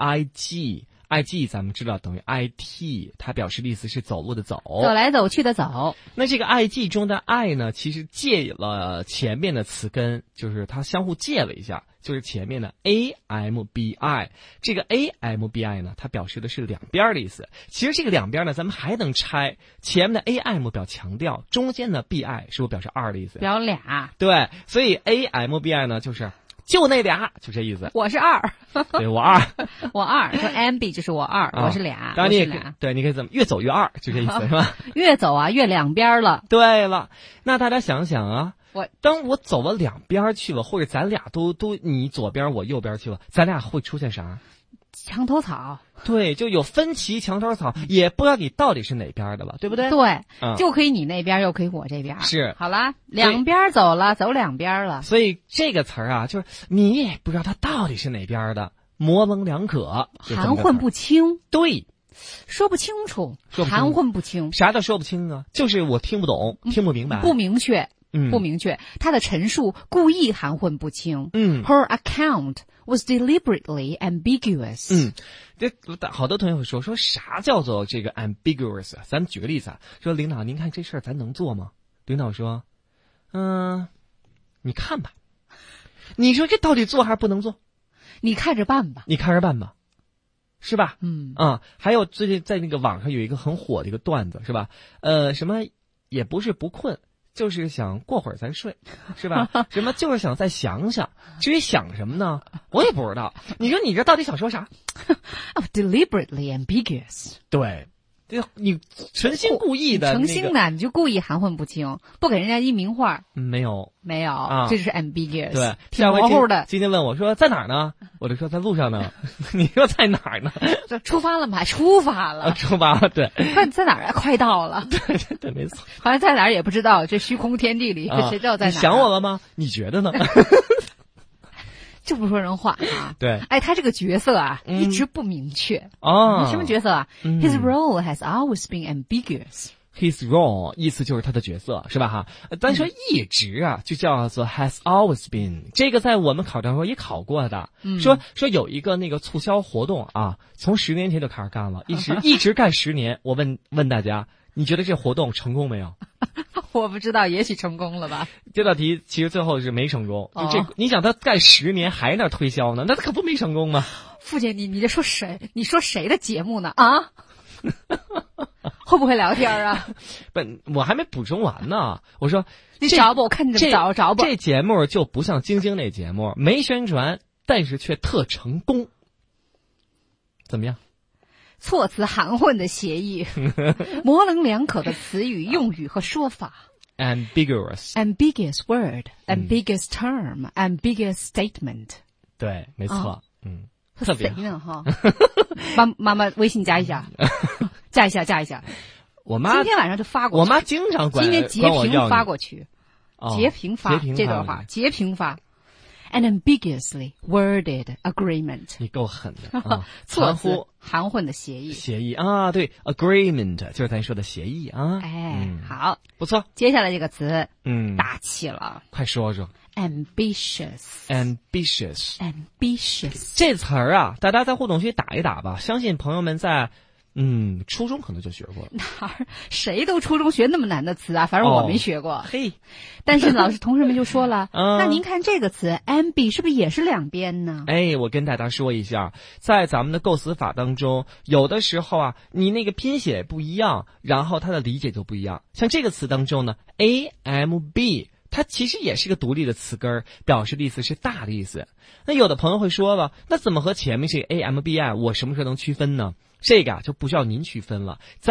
ig。ig 咱们知道等于 it， 它表示的意思是走路的走， 走来走去的走。 那这个 ig 中的 i 呢，其实借了前面的词根，就是它相互借了一下，就是前面的 ambi。这个 ambi 呢，它表示的是两边的意思。其实这个两边呢，咱们还能拆，前面的 am 表强调，中间的 bi 是不是表示二的意思？ 表俩。 对，所以 ambi 呢就是。就那俩，就这意思。 我是二， 对我二， 我二。说 ambi 就是我二， 啊、 我是俩。 当然你也可以，对，你可以怎么越走越二，就这意思是吧？ 越走啊，越两边了。 对了，那大家想想啊， 我当我走了两边去了，或者咱俩都都你左边我右边去了，咱俩会出现啥？ 墙头草。 对，就有分歧，墙头草，也不知道你到底是哪边的了，对不对？ 对， 嗯、 就可以你那边，又可以我这边。 是， 好了，两边走了，走两边了。 所以这个词儿啊，就是你也不知道它到底是哪边的，模棱两可， 含混不清。 对， 说不清楚， 说不清含混不清。 啥叫说不清啊？就是我听不懂，听不明白， 不明确。 嗯， 不明确，他的陈述故意含混不清。 嗯 ，Her account was deliberately ambiguous。 嗯，这好多同学会说说啥叫做这个 ambiguous？ 咱们举个例子啊，说领导，您看这事儿咱能做吗？领导说，嗯、呃，你看吧。你说这到底做还是不能做？ 你看着办吧。 你看着办吧，是吧？ 嗯啊，还有最近在那个网上有一个很火的一个段子，是吧？呃，什么也不是不困。就是想过会儿再睡，是吧？什么就是想再想想，至于想什么呢，我也不知道。你说你这到底想说啥 ？Oh, deliberately ambiguous。 对，这你存心故意的、那个， 诚心的，你就故意含混不清，不给人家一名话。 没有， 没有， 啊、 这就是 ambiguous。 对， 挺模糊的。 今天问我说在哪儿呢？我就说在路上呢。你说在哪儿呢？ 出发了吗？出发了， 啊、出发了。对， 快在哪儿啊？快到了。 对对对，没错。 好像在哪儿也不知道，这虚空天地里， 啊、 谁知道在哪儿、啊？ 你想我了吗？你觉得呢？ 这不说人话啊！ 对， 哎，他这个角色啊， 嗯、 一直不明确哦。 什么角色啊、 嗯、 ？His role has always been ambiguous. His role 意思就是他的角色，是吧哈？单说一直啊，就叫做 has always been。这个在我们考场中也考过的， 嗯、 说说有一个那个促销活动啊，从十年前就开始干了，一直一直干十年。我问问大家，你觉得这活动成功没有？ 我不知道，也许成功了吧。 这道题其实最后是没成功。 哦、 这你想他干十年还那推销呢，那他可不没成功吗？ 傅姐，你你这说谁？你说谁的节目呢？啊？会不会聊天啊？ 不，我还没补充完呢。我说你找吧，我看你怎么找找吧。 这节目就不像晶晶那节目，没宣传，但是却特成功。怎么样？ 措辞含混的协议，模棱两可的词语、用语和说法。 ambiguous ambiguous word, ambiguous term, ambiguous statement。 对，没错， 哦、 嗯。特别谁呢哈？妈妈妈微信加一下，加一下加一下。 我妈今天晚上就发过去。 我妈经常管， 今天截屏发过去， 哦、 截屏发截屏这段话，截屏发。An ambiguously worded agreement。 你够狠的啊！ 措辞含混的协议。 协议啊，对 ，agreement 就是咱说的协议啊。 哎， 嗯、 好， 不错。 接下来这个词， 嗯， 大气了， 快说说。 ambitious ambitious ambitious 这词儿啊，大家在互动区打一打吧。相信朋友们在嗯初中可能就学过。 哪儿谁都初中学那么难的词啊？反正我没学过。 哦、嘿， 但是老师同学们就说了， 嗯、 那您看这个词 ambi 是不是也是两边呢？ 哎，我跟大家说一下，在咱们的构词法当中，有的时候啊，你那个拼写不一样，然后它的理解就不一样。像这个词当中呢 ，A M B。它其实也是个独立的词根，表示的意思是大的意思。那有的朋友会说了，那怎么和前面这个 A M B I 我什么时候能区分呢？这个啊就不需要您区分了，在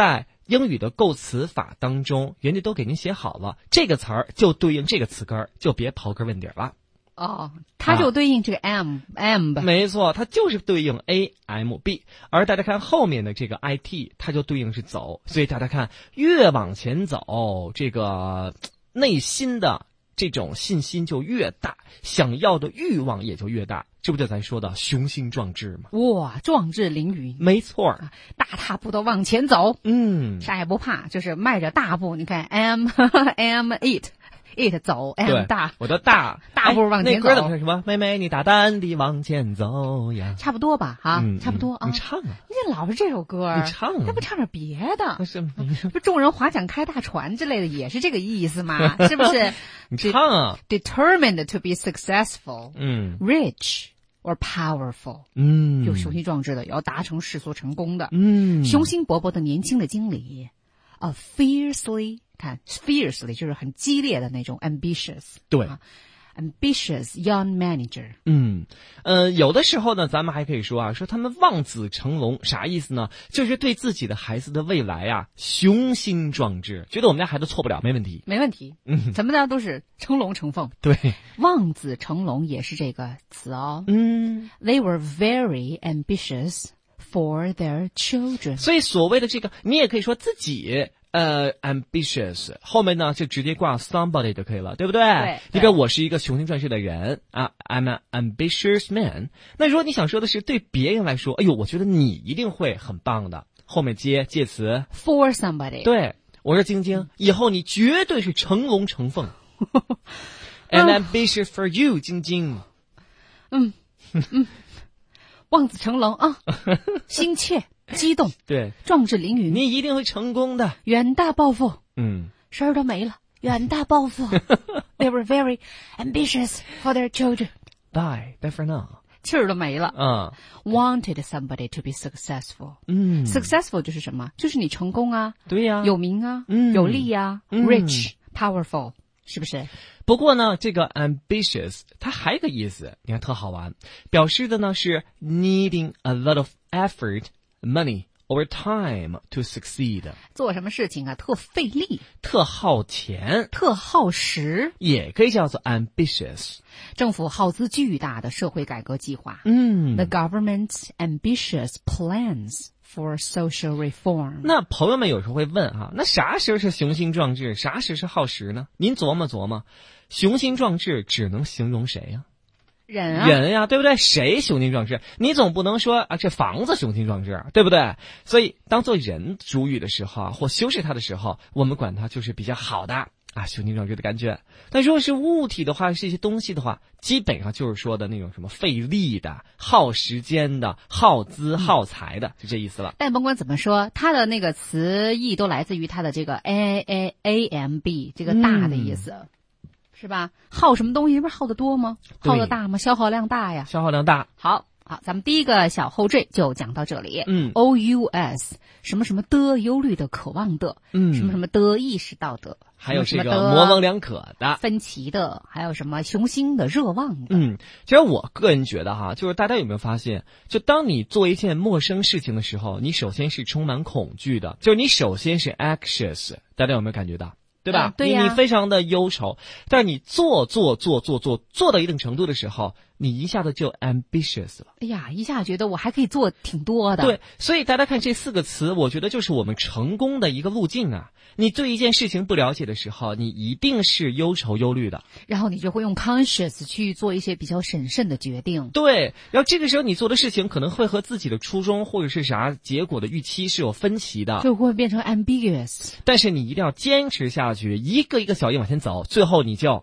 英语的构词法当中，人家都给您写好了，这个词儿就对应这个词根儿，就别刨根问底了。 哦，它就对应这个 am、啊、am 没错，它就是对应 A M B， 而大家看后面的这个 I T， 它就对应是走，所以大家看越往前走，这个内心的这种信心就越大，想要的欲望也就越大，这不就咱说的雄心壮志吗？ 哇，壮志凌云， 没错、 啊，大踏步的往前走， 嗯， 啥也不怕，就是迈着大步。你看 am am it it 走 am 大， 我的大大步往前走。 哎、那歌怎么说？什么？妹妹，你大胆地往前走呀。 差不多吧，哈、 嗯， 差不多啊。 你唱啊！ 你老是这首歌， 你唱啊！ 他不唱点别的？ 是， 不众人划桨开大船之类的，也是这个意思嘛？是不是？ 你唱啊 ！Determined to be successful， 嗯 ，rich or powerful， 嗯， 有雄心壮志的，也要达成世俗成功的， 嗯， 雄心勃勃的年轻的经理，啊 ，fiercely。看 fiercely 就是很激烈的那种 ambitious， 对、 啊、ambitious young manager。 嗯，呃，有的时候呢，咱们还可以说啊，说他们望子成龙，啥意思呢？就是对自己的孩子的未来啊，雄心壮志，觉得我们家孩子错不了，没问题， 没问题。 嗯， 咱们家都是成龙成凤。 对， 望子成龙也是这个词哦。 嗯 ，They were very ambitious for their children。 所以所谓的这个，你也可以说自己。呃、uh, ，ambitious 后面呢就直接挂 somebody 就可以了，对不对？ 对。 你看我是一个雄心壮志的人啊 ，I'm an ambitious man。那如果你想说的是对别人来说，哎呦，我觉得你一定会很棒的，后面接介词 for somebody。 对，我说晶晶，以后你绝对是成龙成凤。And ambitious for you， 晶晶。 嗯嗯，望子成龙啊，心切。激动， 对， 壮志凌云， 你一定会成功的， 远大抱负， 嗯， 事儿都没了，远大抱负。They were very ambitious for their children. Bye, bye for now. 气儿都没了， 嗯 ，wanted somebody to be successful. 嗯 ，successful 就是什么？就是你成功啊， 对呀、啊， 有名啊， 嗯， 有利啊、 嗯、 ，rich, powerful， 是不是？ 不过呢，这个 ambitious 它还有个意思，你看特好玩，表示的呢是 needing a lot of effort.Money over time to succeed， 做什么事情啊，特费力， 特耗钱， 特耗时， 也可以叫做 ambitious。 政府耗资巨大的社会改革计划， 嗯 ，the government's ambitious plans for social reform。 那朋友们有时候会问啊，那啥时候是雄心壮志，啥时候是耗时呢？您琢磨琢磨，雄心壮志只能形容谁呀、啊？ 人啊， 人呀、啊，对不对？谁雄心壮志？你总不能说啊，这房子雄心壮志，对不对？所以，当做人主语的时候啊，或修饰它的时候，我们管它就是比较好的啊，雄心壮志的感觉。但如果是物体的话，是一些东西的话，基本上就是说的那种什么费力的、耗时间的、耗资耗财的，就这意思了。 但甭管怎么说，它的那个词义都来自于它的这个 a a a m b 这个大的意思。嗯是吧？耗什么东西？不是耗得多吗？耗得大吗？消耗量大呀。 消耗量大。 好，好，咱们第一个小后缀就讲到这里。 嗯 ，O U S 什么什么的，忧虑的，渴望的， 嗯， 什么什么的，意识到的， 还有这个什么什么模棱两可的、 分歧的，还有什么雄心的、热望的。 嗯，其实我个人觉得哈，就是大家有没有发现，就当你做一件陌生事情的时候，你首先是充满恐惧的，就是你首先是 anxious， 大家有没有感觉到？对吧？ 嗯、对呀、 你你非常的忧愁，但是你做做做做做做到一定程度的时候，你一下子就 ambitious 了。 哎呀，一下觉得我还可以做挺多的。 对，所以大家看这四个词，我觉得就是我们成功的一个路径啊。你对一件事情不了解的时候，你一定是忧愁忧虑的， 然后你就会用 conscious 去做一些比较审慎的决定。 对，然后这个时候你做的事情可能会和自己的初衷或者是啥结果的预期是有分歧的， 就会变成 ambiguous。 但是你一定要坚持下去，一个一个小印往前走，最后你就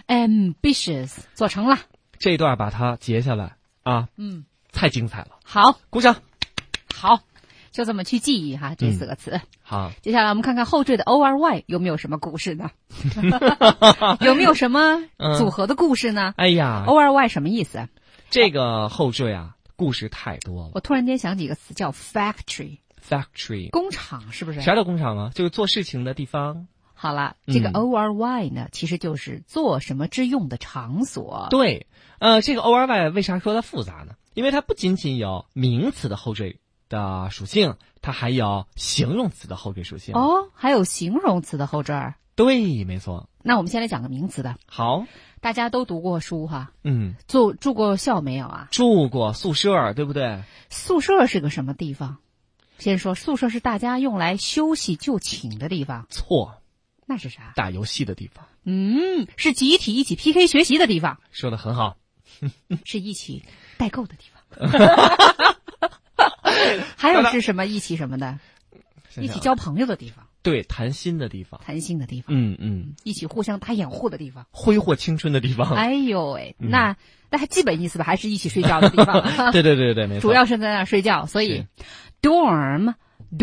ambitious 做成了。 这一段把它截下来啊， 嗯， 太精彩了， 好， 鼓掌， 好。就这么去记忆哈这四个词、 嗯。好， 接下来我们看看后缀的 O R Y 有没有什么故事呢？有没有什么组合的故事呢？ 嗯、哎呀 ，O R Y 什么意思？ 这个后缀啊，故事太多了。 我突然间想起一个词叫 factory，factory 工厂是不是？ 啥叫工厂啊？就是做事情的地方。 好了，这个 O R Y 呢、嗯，其实就是做什么之用的场所。 对，呃，这个 O R Y 为啥说它复杂呢？因为它不仅仅有名词的后缀的属性， 它还有形容词的后缀属性。 哦，还有形容词的后缀。 对，没错。 那我们先来讲个名词的。 好， 大家都读过书哈， 嗯， 住住过校没有啊？ 住过宿舍，对不对？ 宿舍是个什么地方？先说宿舍是大家用来休息就寝的地方。 错， 那是啥？ 打游戏的地方。 嗯，是集体一起 P K 学习的地方。 说得很好。 是一起代购的地方。还有是什么一起什么的？一起交朋友的地方。 对，谈心的地方。 谈心的地方。 嗯嗯。 一起互相打掩护的地方。 挥霍青春的地方。 哎呦喂，嗯、那那还基本意思吧，还是一起睡觉的地方。 对对对对，没错。 主要是在那儿睡觉，所以 dorm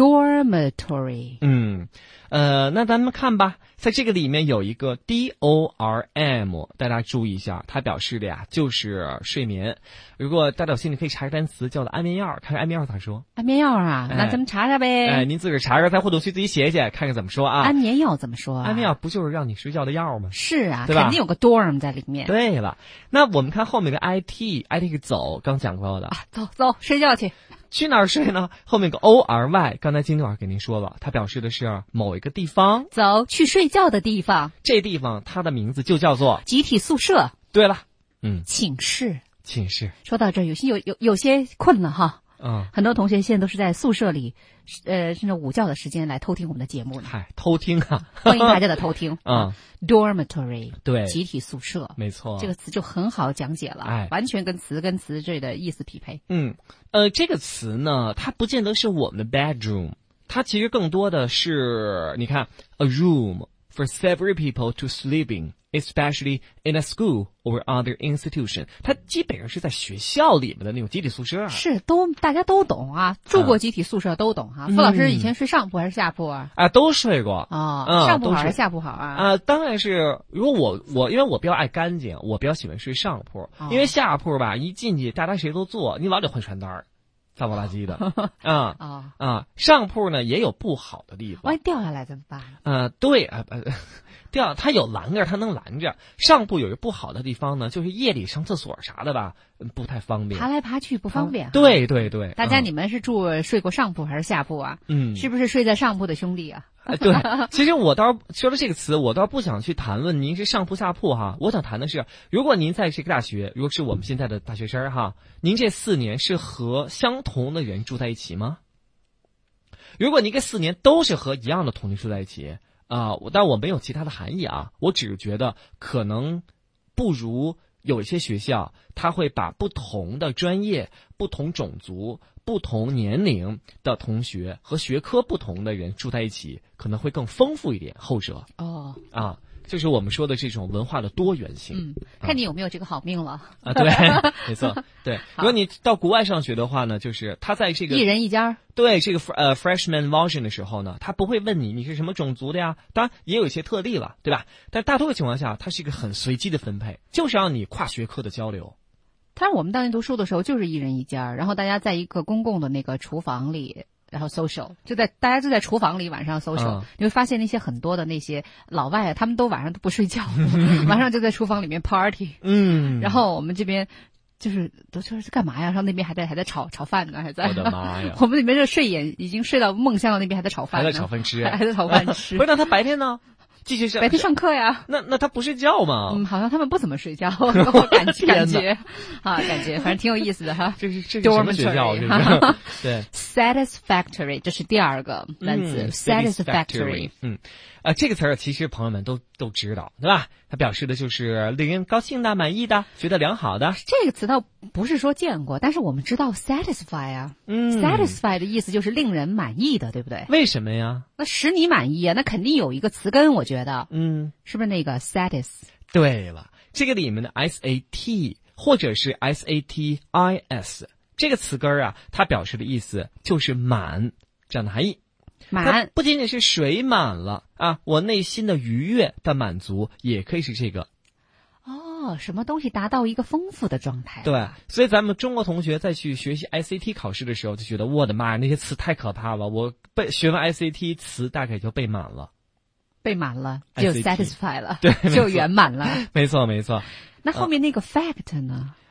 dormitory。 嗯，呃，那咱们看吧，在这个里面有一个 D O R M， 大家注意一下，它表示的呀就是睡眠。如果大家有兴趣，可以查个单词叫做安眠药，看看安眠药咋说。 安眠药啊，那咱们查查呗。 哎，您自个儿查查，在互动区自己写写，看看怎么说啊。 安眠药怎么说啊？ 安眠药不就是让你睡觉的药吗？ 是啊， 对吧？ 肯定有个 dorm 在里面。 对了，那我们看后面的 I T，I T 走，刚讲过的。 啊，走走，睡觉去。 去哪儿睡呢？后面有个 O R Y， 刚才金老师给您说了，它表示的是某一个地方。 走，去睡觉的地方。 这地方它的名字就叫做集体宿舍。 对了，嗯， 寝室。 寝室。 说到这儿，有些有有有些困了哈。 嗯， 很多同学现在都是在宿舍里，呃，甚至午觉的时间来偷听我们的节目呢。 嗨，偷听啊！ 欢迎大家的偷听。 嗯 ，dormitory， 对， 集体宿舍， 没错， 这个词就很好讲解了， 哎， 完全跟词跟词这的意思匹配。 嗯，呃，这个词呢，它不见得是我们的 bedroom， 它其实更多的是，你看 ，a room for several people to sleep in。Especially in a school or other institution， 它基本上是在学校里面的那种集体宿舍。 是，都大家都懂啊，住过集体宿舍都懂哈、啊。嗯、傅老师以前睡上铺还是下铺啊？ 啊，都睡过啊、哦嗯，上铺好还是下铺好啊？ 啊，当然是，如果我我因为我比较爱干净，我比较喜欢睡上铺，哦、因为下铺吧，一进去大家谁都坐，你老得换床单儿。脏不拉几的啊啊啊！上铺呢也有不好的地方， 万一掉下来怎么办？ 呃，对啊，呃，掉它有栏杆，它能拦着。上铺有一个不好的地方呢，就是夜里上厕所啥的吧，不太方便， 爬来爬去不方便。 啊、对对对， 大家你们是住睡过上铺还是下铺啊？嗯，是不是睡在上铺的兄弟啊？ 啊，对，其实我倒说了这个词，我倒不想去谈论您是上铺下铺哈，我想谈的是，如果您在这个大学，如果是我们现在的大学生哈，您这四年是和相同的人住在一起吗？如果您这四年都是和一样的同学住在一起啊、呃，但我没有其他的含义啊，我只是觉得可能不如有一些学校，他会把不同的专业、不同种族、不同年龄的同学和学科不同的人住在一起，可能会更丰富一点。后者哦啊，就是我们说的这种文化的多元性。 嗯，看你有没有这个好命了啊！对，没错，对。如果你到国外上学的话呢，就是他在这个一人一家。 对这个呃 freshman version 的时候呢，他不会问你你是什么种族的呀，当然也有一些特例了，对吧？但大多数情况下，它是一个很随机的分配，就是让你跨学科的交流。 但是我们当年读书的时候就是一人一家，然后大家在一个公共的那个厨房里，然后 social， 就在大家就在厨房里晚上 social，、嗯、你会发现那些很多的那些老外，他们都晚上都不睡觉，晚上就在厨房里面 party， 嗯，然后我们这边。就是都说是干嘛呀？然后那边还在还在炒炒饭呢，还在。 我的妈呀！ 我们里面这睡眼已经睡到梦乡了，那边还在炒饭呢。 还在炒饭吃， 还在炒饭吃。 不是，那他白天呢？继续上白天上课呀。 那那他不睡觉吗？ 嗯，好像他们不怎么睡觉，我感感觉啊，感觉反正挺有意思的哈。 这是这是什么学校？这是对 ，satisfactory， 这是第二个单词、 嗯、 ，satisfactory。 嗯，啊，这个词儿其实朋友们都都知道，对吧？它表示的就是令人高兴的、满意的、觉得良好的。 这个词倒不是说见过，但是我们知道 satisfy 啊， 嗯 ，satisfy 的意思就是令人满意的，对不对？ 为什么呀？ 那使你满意啊，那肯定有一个词根，我觉得， 嗯， 是不是那个 satis？ 对了，这个里面的 s a t 或者是 s a t i s 这个词根啊，它表示的意思就是满这样的含义。 满不仅仅是水满了啊，我内心的愉悦的满足也可以是这个。 哦，什么东西达到一个丰富的状态？ 对，所以咱们中国同学在去学习 I C T 考试的时候，就觉得我的妈呀，那些词太可怕了，我背学完 I C T 词大概就背满了， 背满了就 satisfy 了， 对， 就圆满了。 没错没错。 那后面那个 fact 呢？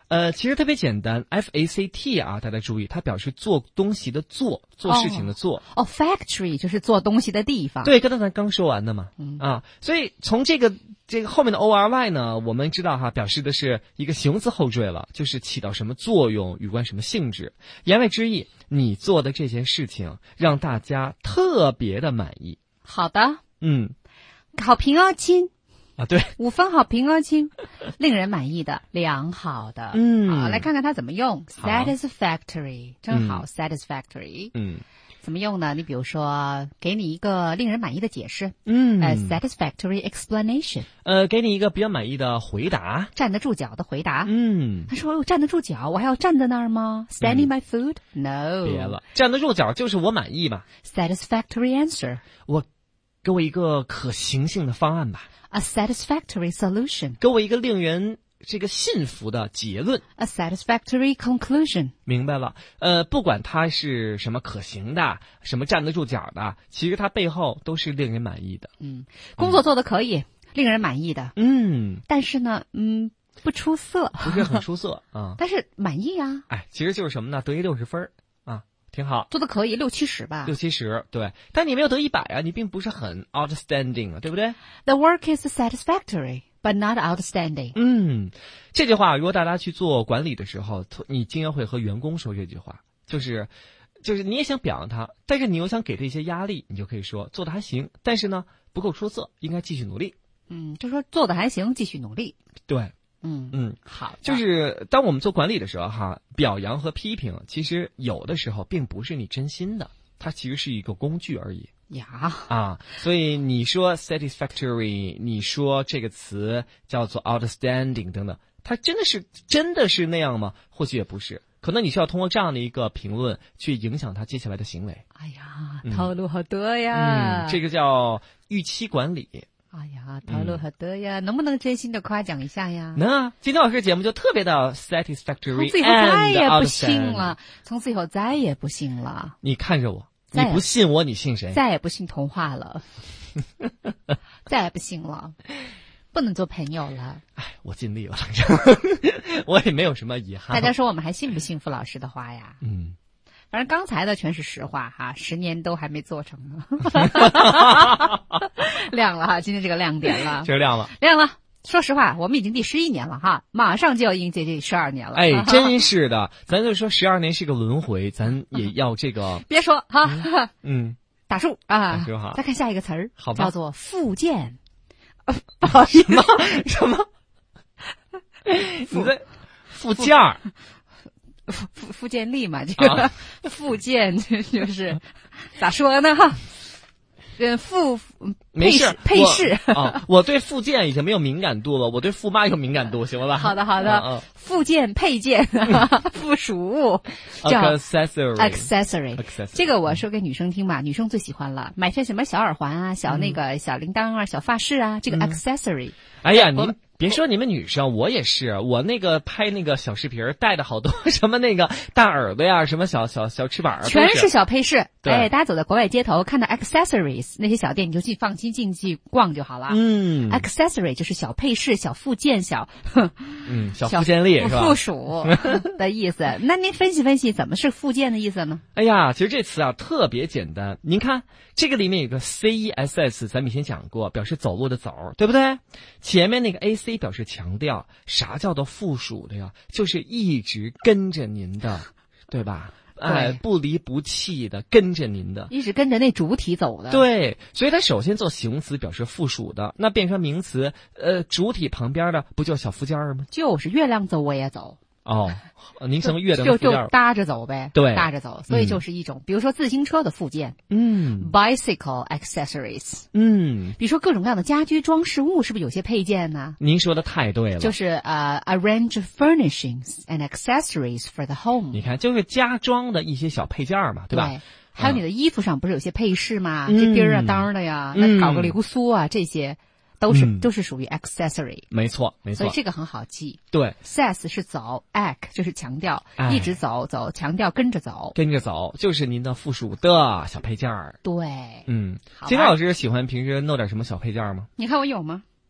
呃，其实特别简单 ，F A C T 啊，大家注意，它表示做东西的做，做事情的做。 哦， oh, factory 就是做东西的地方。 对，刚才咱刚说完的嘛。 嗯啊，所以从这个这个后面的 O R Y 呢，我们知道哈，表示的是一个形容词后缀了，就是起到什么作用，有关什么性质。言外之意，你做的这件事情让大家特别的满意。 好的， 嗯， 好评哦，亲。 啊，对， 五分好评哦，亲，令人满意的，良好的。 嗯， 好，来看看它怎么用。 好 Satisfactory 真好、 嗯、 ，satisfactory。 嗯， 怎么用呢？你比如说，给你一个令人满意的解释。 嗯， 呃、uh, ，satisfactory explanation。 呃，给你一个比较满意的回答， 站得住脚的回答。 嗯， 他说：“我站得住脚，我还要站在那儿吗 ？Standing my food? No。 别了，站得住脚就是我满意嘛。 Satisfactory answer。 我，给我一个可行性的方案吧。 A satisfactory solution。 给我一个令人这个信服的结论。 A satisfactory conclusion。 明白了。呃，不管它是什么可行的，什么站得住脚的，其实它背后都是令人满意的。 嗯，工作做得可以，嗯、令人满意的。 嗯， 但是呢，嗯，不出色， 不是很出色啊。 但是满意啊。 哎，其实就是什么呢？得一六十分啊，挺好。 做得可以，六七十吧。 六七十，对。但你没有得一百啊，你并不是很 outstanding 啊，对不对 ？The work is satisfactory, but not outstanding。 嗯，这句话如果大家去做管理的时候，你经常会和员工说这句话，就是就是你也想表扬他，但是你又想给他一些压力，你就可以说做得还行，但是呢不够出色，应该继续努力。 嗯，就说做得还行，继续努力。 对。 嗯嗯， 好， 就是当我们做管理的时候哈，表扬和批评其实有的时候并不是你真心的，它其实是一个工具而已呀啊。所以你说 satisfactory， 你说这个词叫做 outstanding 等等，它真的是真的是那样吗？或许也不是，可能你需要通过这样的一个评论去影响他接下来的行为。 哎呀，套路好多呀， 嗯，这个叫预期管理。 哎呀，套路好多呀、嗯，能不能真心的夸奖一下呀？ 能啊！今天老师节目就特别的 satisfactory， 从此以后再也不信了，从此以后再也不信了。 你看着我，你不信我，你信谁？ 再也不信童话了，再也不信了，不能做朋友了。 哎，我尽力了，反正我也没有什么遗憾。 大家说我们还信不信傅老师的话呀？ 嗯。 反正刚才的全是实话哈，十年都还没做成呢，亮了哈，今天这个亮点了， 这亮了， 亮了。说实话，我们已经第十一年了哈，马上就要迎接这十二年了。 哎，真是的，咱就说十二年是个轮回，咱也要这个。 别说哈， 嗯，嗯打住啊！ 打住哈。 再看下一个词儿， 好吧， 叫做附件。不好意思， 什么？你在附件儿。 附附附件力嘛，这个、啊、附件就是咋说呢哈？嗯，附没事配饰啊，我对附件已经没有敏感度了，我对附妈有敏感度，行了吧？ 好的好的， 啊、 附件配件附属物叫 accessory accessory， 这个我说给女生听吧，女生最喜欢了，买些什么小耳环啊，小那个、嗯、小铃铛啊，小发饰啊，这个 accessory。 嗯、哎呀，您别说你们女生，我也是，我那个拍那个小视频带的好多什么那个大耳朵呀，什么小小小翅膀啊， 全是小配饰。 对， 哎，大家走在国外街头看到 accessories 那些小店，你就进放心进去逛就好了。 嗯 ，accessory 就是小配饰、小附件、小嗯小附件力是吧？ 附属的意思。那您分析分析，怎么是附件的意思呢？ 哎呀，其实这词啊特别简单，您看这个里面有个 C E S S， 咱们以前讲过，表示走路的走，对不对？前面那个 A C 表示强调，啥叫做附属的呀？就是一直跟着您的，对吧？哎，不离不弃的跟着您的， 一直跟着那主体走的。 对，所以它首先做形容词表示附属的，那变成名词，呃，主体旁边的不就小附件吗？ 就是月亮走我也走。 哦，您成月亮就就搭着走呗， 对， 搭着走，所以就是一种，嗯、比如说自行车的附件， 嗯 ，bicycle accessories， 嗯， 比如说各种各样的家居装饰物，是不是有些配件呢？ 您说的太对了， 就是呃、uh, a range of furnishings and accessories for the home。 你看，就是家装的一些小配件嘛，对吧？ 对，还有你的衣服上不是有些配饰吗？ 嗯、 这钉儿啊、当的呀， 嗯、 那搞个流苏啊，这些。都是、 嗯、 都是属于 accessory， 没错没错， 所以这个很好记。 对 ，says 是走 ，ac 就是强调， 哎、 一直走走，强调跟着走， 跟着走就是您的附属的小配件儿。 对， 嗯，金老师喜欢平时弄点什么小配件吗？ 你看我有吗？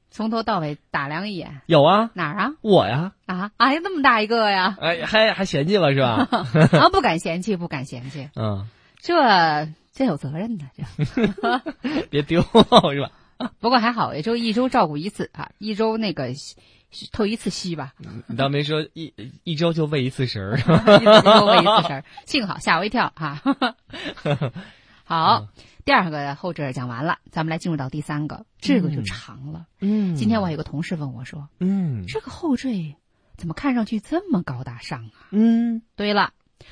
从头到尾打量一眼， 有啊， 哪儿啊？ 我呀， 啊，哎呀，那么大一个呀！ 哎，还还嫌弃了是吧？ 啊，不敢嫌弃，不敢嫌弃。 嗯， 这这有责任的，这别丢是吧？ 不过还好，也就一周照顾一次啊，一周那个透一次息吧。 你倒没说一一周就喂一次食儿， 一周喂一次食儿，幸好吓我一跳哈。好。嗯，第二个后缀讲完了，咱们来进入到第三个，这个就长了。嗯，今天我有个同事问我说，嗯，这个后缀怎么看上去这么高大上啊？嗯，对了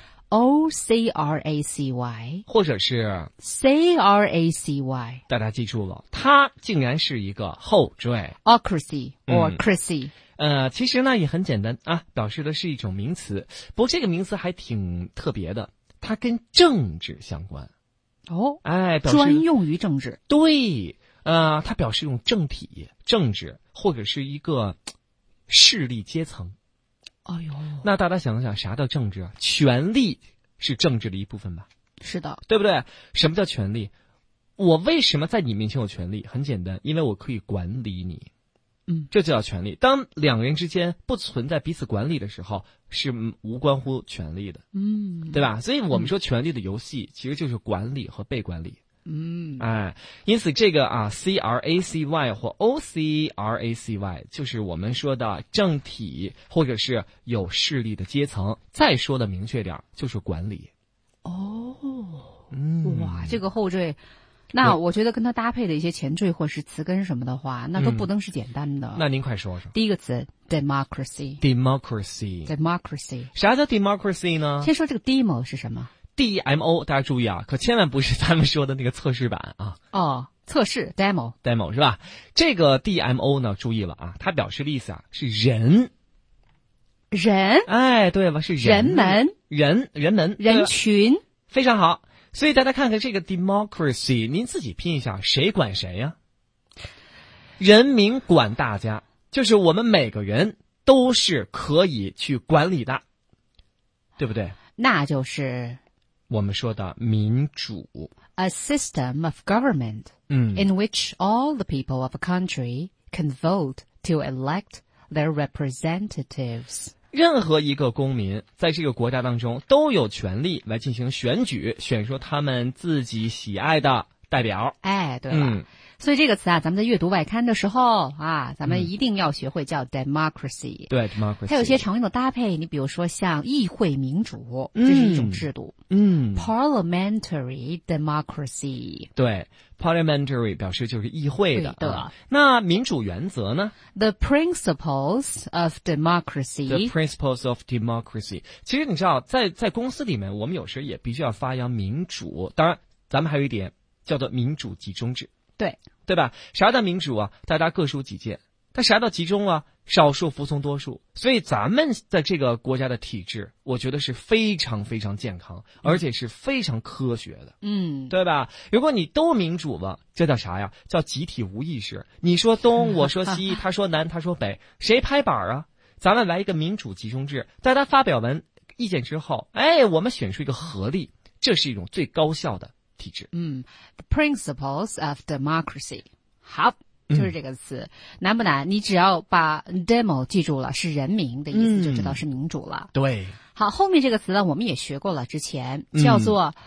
，O C R A C Y， 或者是 C R A C Y， 大家记住了，它竟然是一个后缀 ，ocracy or crazy。 嗯、呃，其实呢也很简单啊，表示的是一种名词，不过这个名词还挺特别的，它跟政治相关。 哦， 哎， 专用于政治。 对，呃，它表示一种政体、政治或者是一个势力阶层。 哎呦， 那大家想想，啥叫政治啊？权力是政治的一部分吧？ 是的， 对不对？什么叫权力？我为什么在你面前有权利？很简单，因为我可以管理你。嗯，这就叫权力。当两人之间不存在彼此管理的时候，是无关乎权力的。嗯，对吧？所以我们说权力的游戏其实就是管理和被管理。嗯，哎，因此这个啊 C R A C Y 或 O C R A C Y 就是我们说的政体或者是有势力的阶层。再说的明确点，就是管理。 哦，嗯，哇，这个后缀。那我觉得跟它搭配的一些前缀或是词根什么的话，那都不能是简单的。 嗯、那您快说说。 第一个词 democracy。 democracy。 democracy。 啥叫 democracy 呢？ 先说这个 demo 是什么 ？D M O， 大家注意啊，可千万不是咱们说的那个测试版啊。 哦，测试 demo。 demo 是吧？这个 D M O 呢，注意了啊，它表示的意思啊是人。 人。 哎，对了，是人。 人们。 人，人们。 人群。 非常好。所以大家看看这个 democracy， 您自己拼一下，谁管谁呀、啊？人民管大家，就是我们每个人都是可以去管理的，对不对？ 那就是我们说的民主。 A system of government, 嗯 in which all the people of a country can vote to elect their representatives. 任何一个公民在这个国家当中都有权利来进行选举，选出他们自己喜爱的代表。 哎，对了，嗯、所以这个词啊，咱们在阅读外刊的时候啊，咱们一定要学会叫 democracy。 对 democracy。 它有些常用的搭配，你比如说像议会民主，嗯、这是一种制度。 嗯 ，parliamentary democracy。 对 ，parliamentary 表示就是议会的。 对的、 啊。那民主原则呢 ？The principles of democracy. The principles of democracy。其实你知道，在在公司里面，我们有时也必须要发扬民主。当然，咱们还有一点叫做民主集中制。 对， 对吧？啥叫民主啊？大家各抒己见。但啥叫集中啊？少数服从多数。所以咱们在这个国家的体制，我觉得是非常非常健康，而且是非常科学的。 嗯， 对吧？如果你都民主了，这叫啥呀？叫集体无意识。你说东，我说西，他说南，他说北，谁拍板啊？咱们来一个民主集中制，大家发表完意见之后，哎，我们选出一个合力，这是一种最高效的体制。 嗯 ，the principles of democracy。好。就是这个词、嗯、难不难？你只要把 demo 记住了，是人民的意思，就知道是民主了。 嗯、对。 好，后面这个词呢，我们也学过了，之前叫做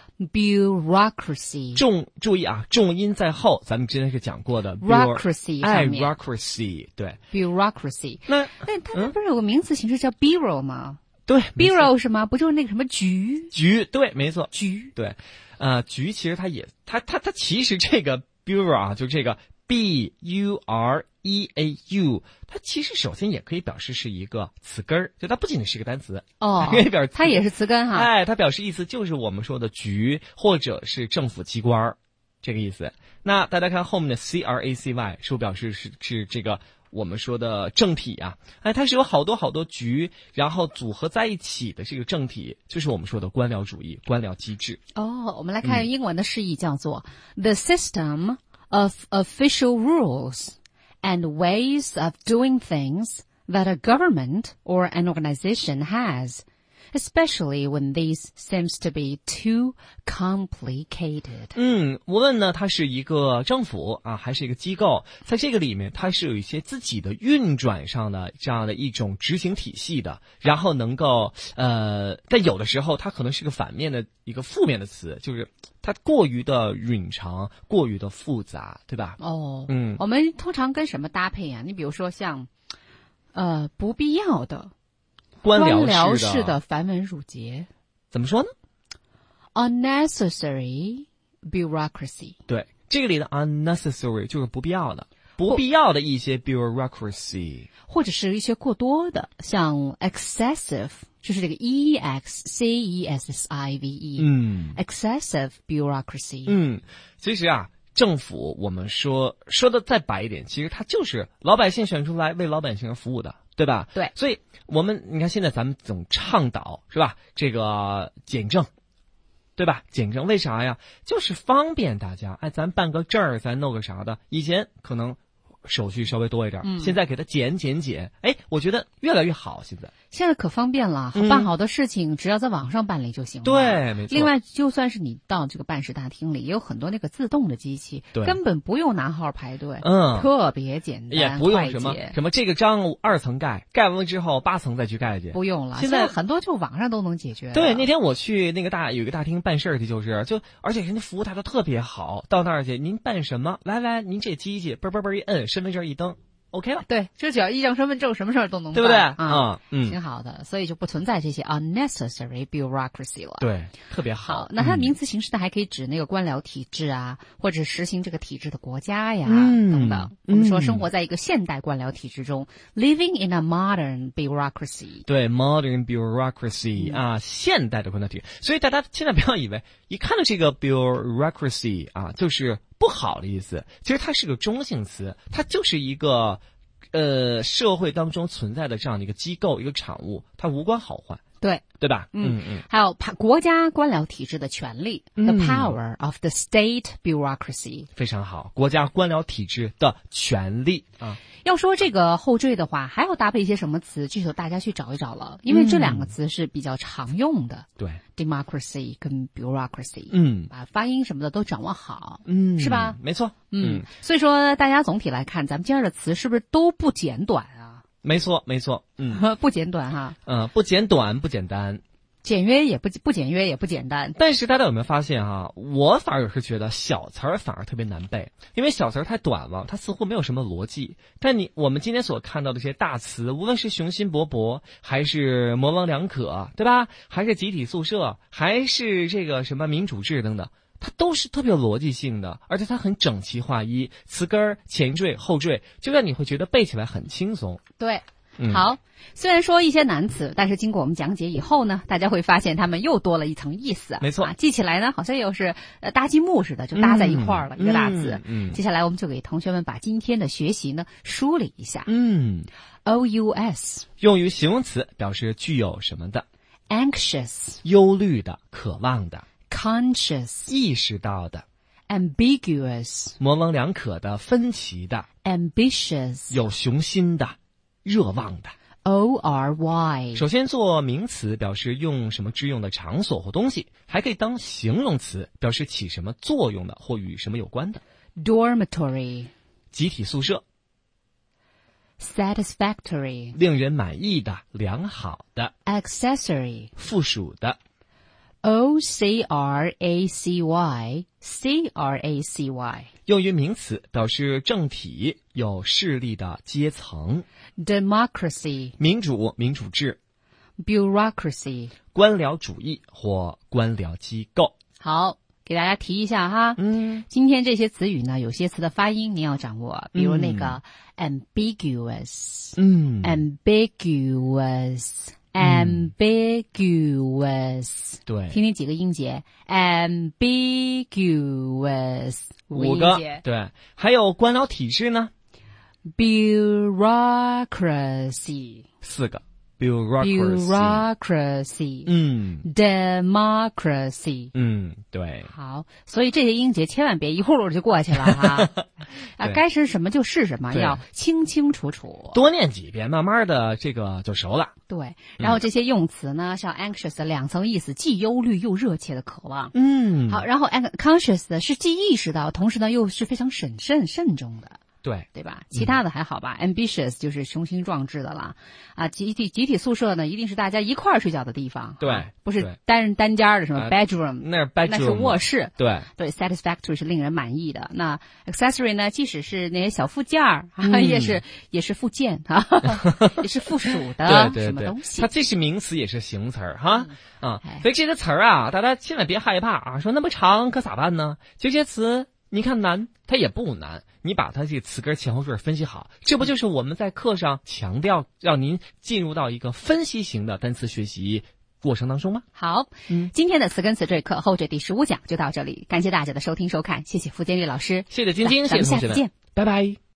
bureaucracy。 重注意啊，重音在后，咱们之前是讲过的 bureaucracy 上面。 哎 bureaucracy 对 bureaucracy。 那那它不是有个名词形式叫 bureau 吗？ 对 ，bureau 是吗？不就是那个什么局？ 局对，没错， 局对。呃，局其实它也，它它它其实这个 bureau 啊，就这个。B U R E A U， 它其实首先也可以表示是一个词根儿，就它不仅仅是个单词哦， 可以表示它也是词根哈。 哎，它表示意思就是我们说的局或者是政府机关这个意思。那大家看后面的 C R A C Y 是不是表示是是这个我们说的政体啊？哎，它是有好多好多局，然后组合在一起的这个政体，就是我们说的官僚主义、官僚机制。 哦，我们来看英文的释义，叫做、嗯、The system of official rules and ways of doing things that a government or an organization has especially when these seems to be too complicated. 嗯，无论呢它是一个政府啊，还是一个机构，在这个里面它是有一些自己的运转上的这样的一种执行体系的，然后能够呃，但有的时候它可能是个反面的一个负面的词，就是它过于的冗长，过于的复杂，对吧？ 哦， 嗯， 我们通常跟什么搭配啊？你比如说像呃不必要的官僚僚式的繁文缛节， 怎么说呢？ unnecessary bureaucracy. 对，这个里的 unnecessary 就是不必要的，不必要的一些 bureaucracy， 或者是一些过多的，像 excessive， 就是这个 e x c e s s i v e， 嗯 excessive bureaucracy。 嗯，其实啊，政府我们说说的再白一点，其实它就是老百姓选出来为老百姓而服务的，对吧？ 对， 所以我们你看现在咱们总倡导是吧？这个简政。对吧？简政为啥呀？就是方便大家。哎，咱办个证儿，咱弄个啥的，以前可能手续稍微多一点， 嗯， 现在给它减减减。哎，我觉得越来越好。现在现在可方便了， 嗯办好的事情只要在网上办理就行了。 对，没错。 另外，就算是你到这个办事大厅里，也有很多那个自动的机器， 对， 根本不用拿号排队， 嗯， 特别简单， 也不用什么什么这个章二层盖，盖完了之后八层再去盖去， 不用了。 现在很多就网上都能解决。 对，那天我去那个大有一个大厅办事儿的，就是就而且人家服务态度特别好，到那儿去，您办什么？来来，您这机器嘣嘣嘣一摁，身份证一登。OK 了， 对，这只要一张身份证，什么事儿都能办， 对不对？ 啊， 嗯， 挺好的，所以就不存在这些 unnecessary bureaucracy 了。 对，特别好。 好，那它的名词形式呢，还可以指那个官僚体制啊，或者实行这个体制的国家呀， 嗯、 等等。我们说生活在一个现代官僚体制中、嗯、，living in a modern bureaucracy。 对 ，modern bureaucracy、嗯、啊，现代的官僚体制。所以大家千万不要以为一看到这个 bureaucracy 啊，就是不好的意思，其实它是个中性词，它就是一个呃社会当中存在的这样的一个机构一个产物，它无关好坏， 对对吧？ 嗯嗯。还有国家官僚体制的权利、嗯、，the power of the state bureaucracy， 非常好，国家官僚体制的权利啊。 要说这个后缀的话，还要搭配一些什么词，这就大家去找一找了，因为这两个词是比较常用的。 对、 嗯、，democracy 跟 bureaucracy， 嗯， 把发音什么的都掌握好， 嗯， 是吧？ 没错， 嗯，所以说大家总体来看，咱们今儿的词是不是都不简短啊？ 没错，没错，嗯， 不简短哈， 嗯，不简短，不简单。 简约也不不简约也不简单， 但是大家有没有发现哈？我反而是觉得小词儿反而特别难背，因为小词儿太短了，它似乎没有什么逻辑。但你我们今天所看到的这些大词，无论是雄心勃勃，还是模棱两可，对吧？还是集体宿舍，还是这个什么民主制等等，它都是特别有逻辑性的，而且它很整齐划一，词根儿、前缀、后缀，就让你会觉得背起来很轻松。 对。 嗯、 好，虽然说一些难词，但是经过我们讲解以后呢，大家会发现它们又多了一层意思。 没错， 啊、记起来呢，好像又是呃搭积木似的，就搭在一块儿了、嗯、一个大字。 嗯， 接下来我们就给同学们把今天的学习呢梳理一下。 嗯 ，O U S 用于形容词，表示具有什么的 ，anxious 忧虑的、渴望的 ，conscious 意识到的。 ambiguous 模棱两可的、分歧的 ambitious 有雄心的、热望的。 O R Y 首先做名词表示用什么之用的场所或东西，还可以当形容词表示起什么作用的或与什么有关的。 dormitory 集体宿舍。 satisfactory 令人满意的、良好的。 accessory 附属的。 O C R A C Y C R A C Y 用于名词表示政体、有势力的阶层。 democracy 民主、民主制。 bureaucracy 官僚主义或官僚机构。 好，给大家提一下哈， 嗯， 今天这些词语呢，有些词的发音你要掌握，比如那个 ambiguous， 嗯 ambiguous ambiguous， 对， 听听几个音节 ambiguous 五个，对，还有官僚体制呢 bureaucracy 四个 bureaucracy， 嗯 democracy， 嗯，对。 好，所以这些音节千万别一呼噜就过去了哈。啊，该是什么就是什么，要清清楚楚。 多念几遍，慢慢的这个就熟了。 对，然后这些用词呢，像 anxious 的两层意思，既忧虑又热切的渴望。 嗯， 好，然后 conscious 的是既意识到，同时呢又是非常审慎慎重的。 对， 对吧？其他的还好吧。嗯、ambitious 就是雄心壮志的了啊。集体集体宿舍呢，一定是大家一块儿睡觉的地方。 对， 啊、不是单人单间的什么、呃、bedroom， 那是 bedroom， 那是卧室。 对对 ，satisfactory 是令人满意的。那 accessory 呢，即使是那些小附件儿、 嗯啊，也是也是附件啊，也是附属的对对对什么东西。 它既是名词也是形词儿哈、 嗯、 啊。所以这些词儿啊，大家千万别害怕啊，说那么长可咋办呢？这些词你看难，它也不难。你把它这个词根前后顺分析好，这不就是我们在课上强调让您进入到一个分析型的单词学习过程当中吗？ 好，嗯，今天的词根词缀课后这第十五讲就到这里，感谢大家的收听收看，谢谢付建玉老师， 谢谢晶晶，谢谢同学们， 咱们下次见， 拜拜。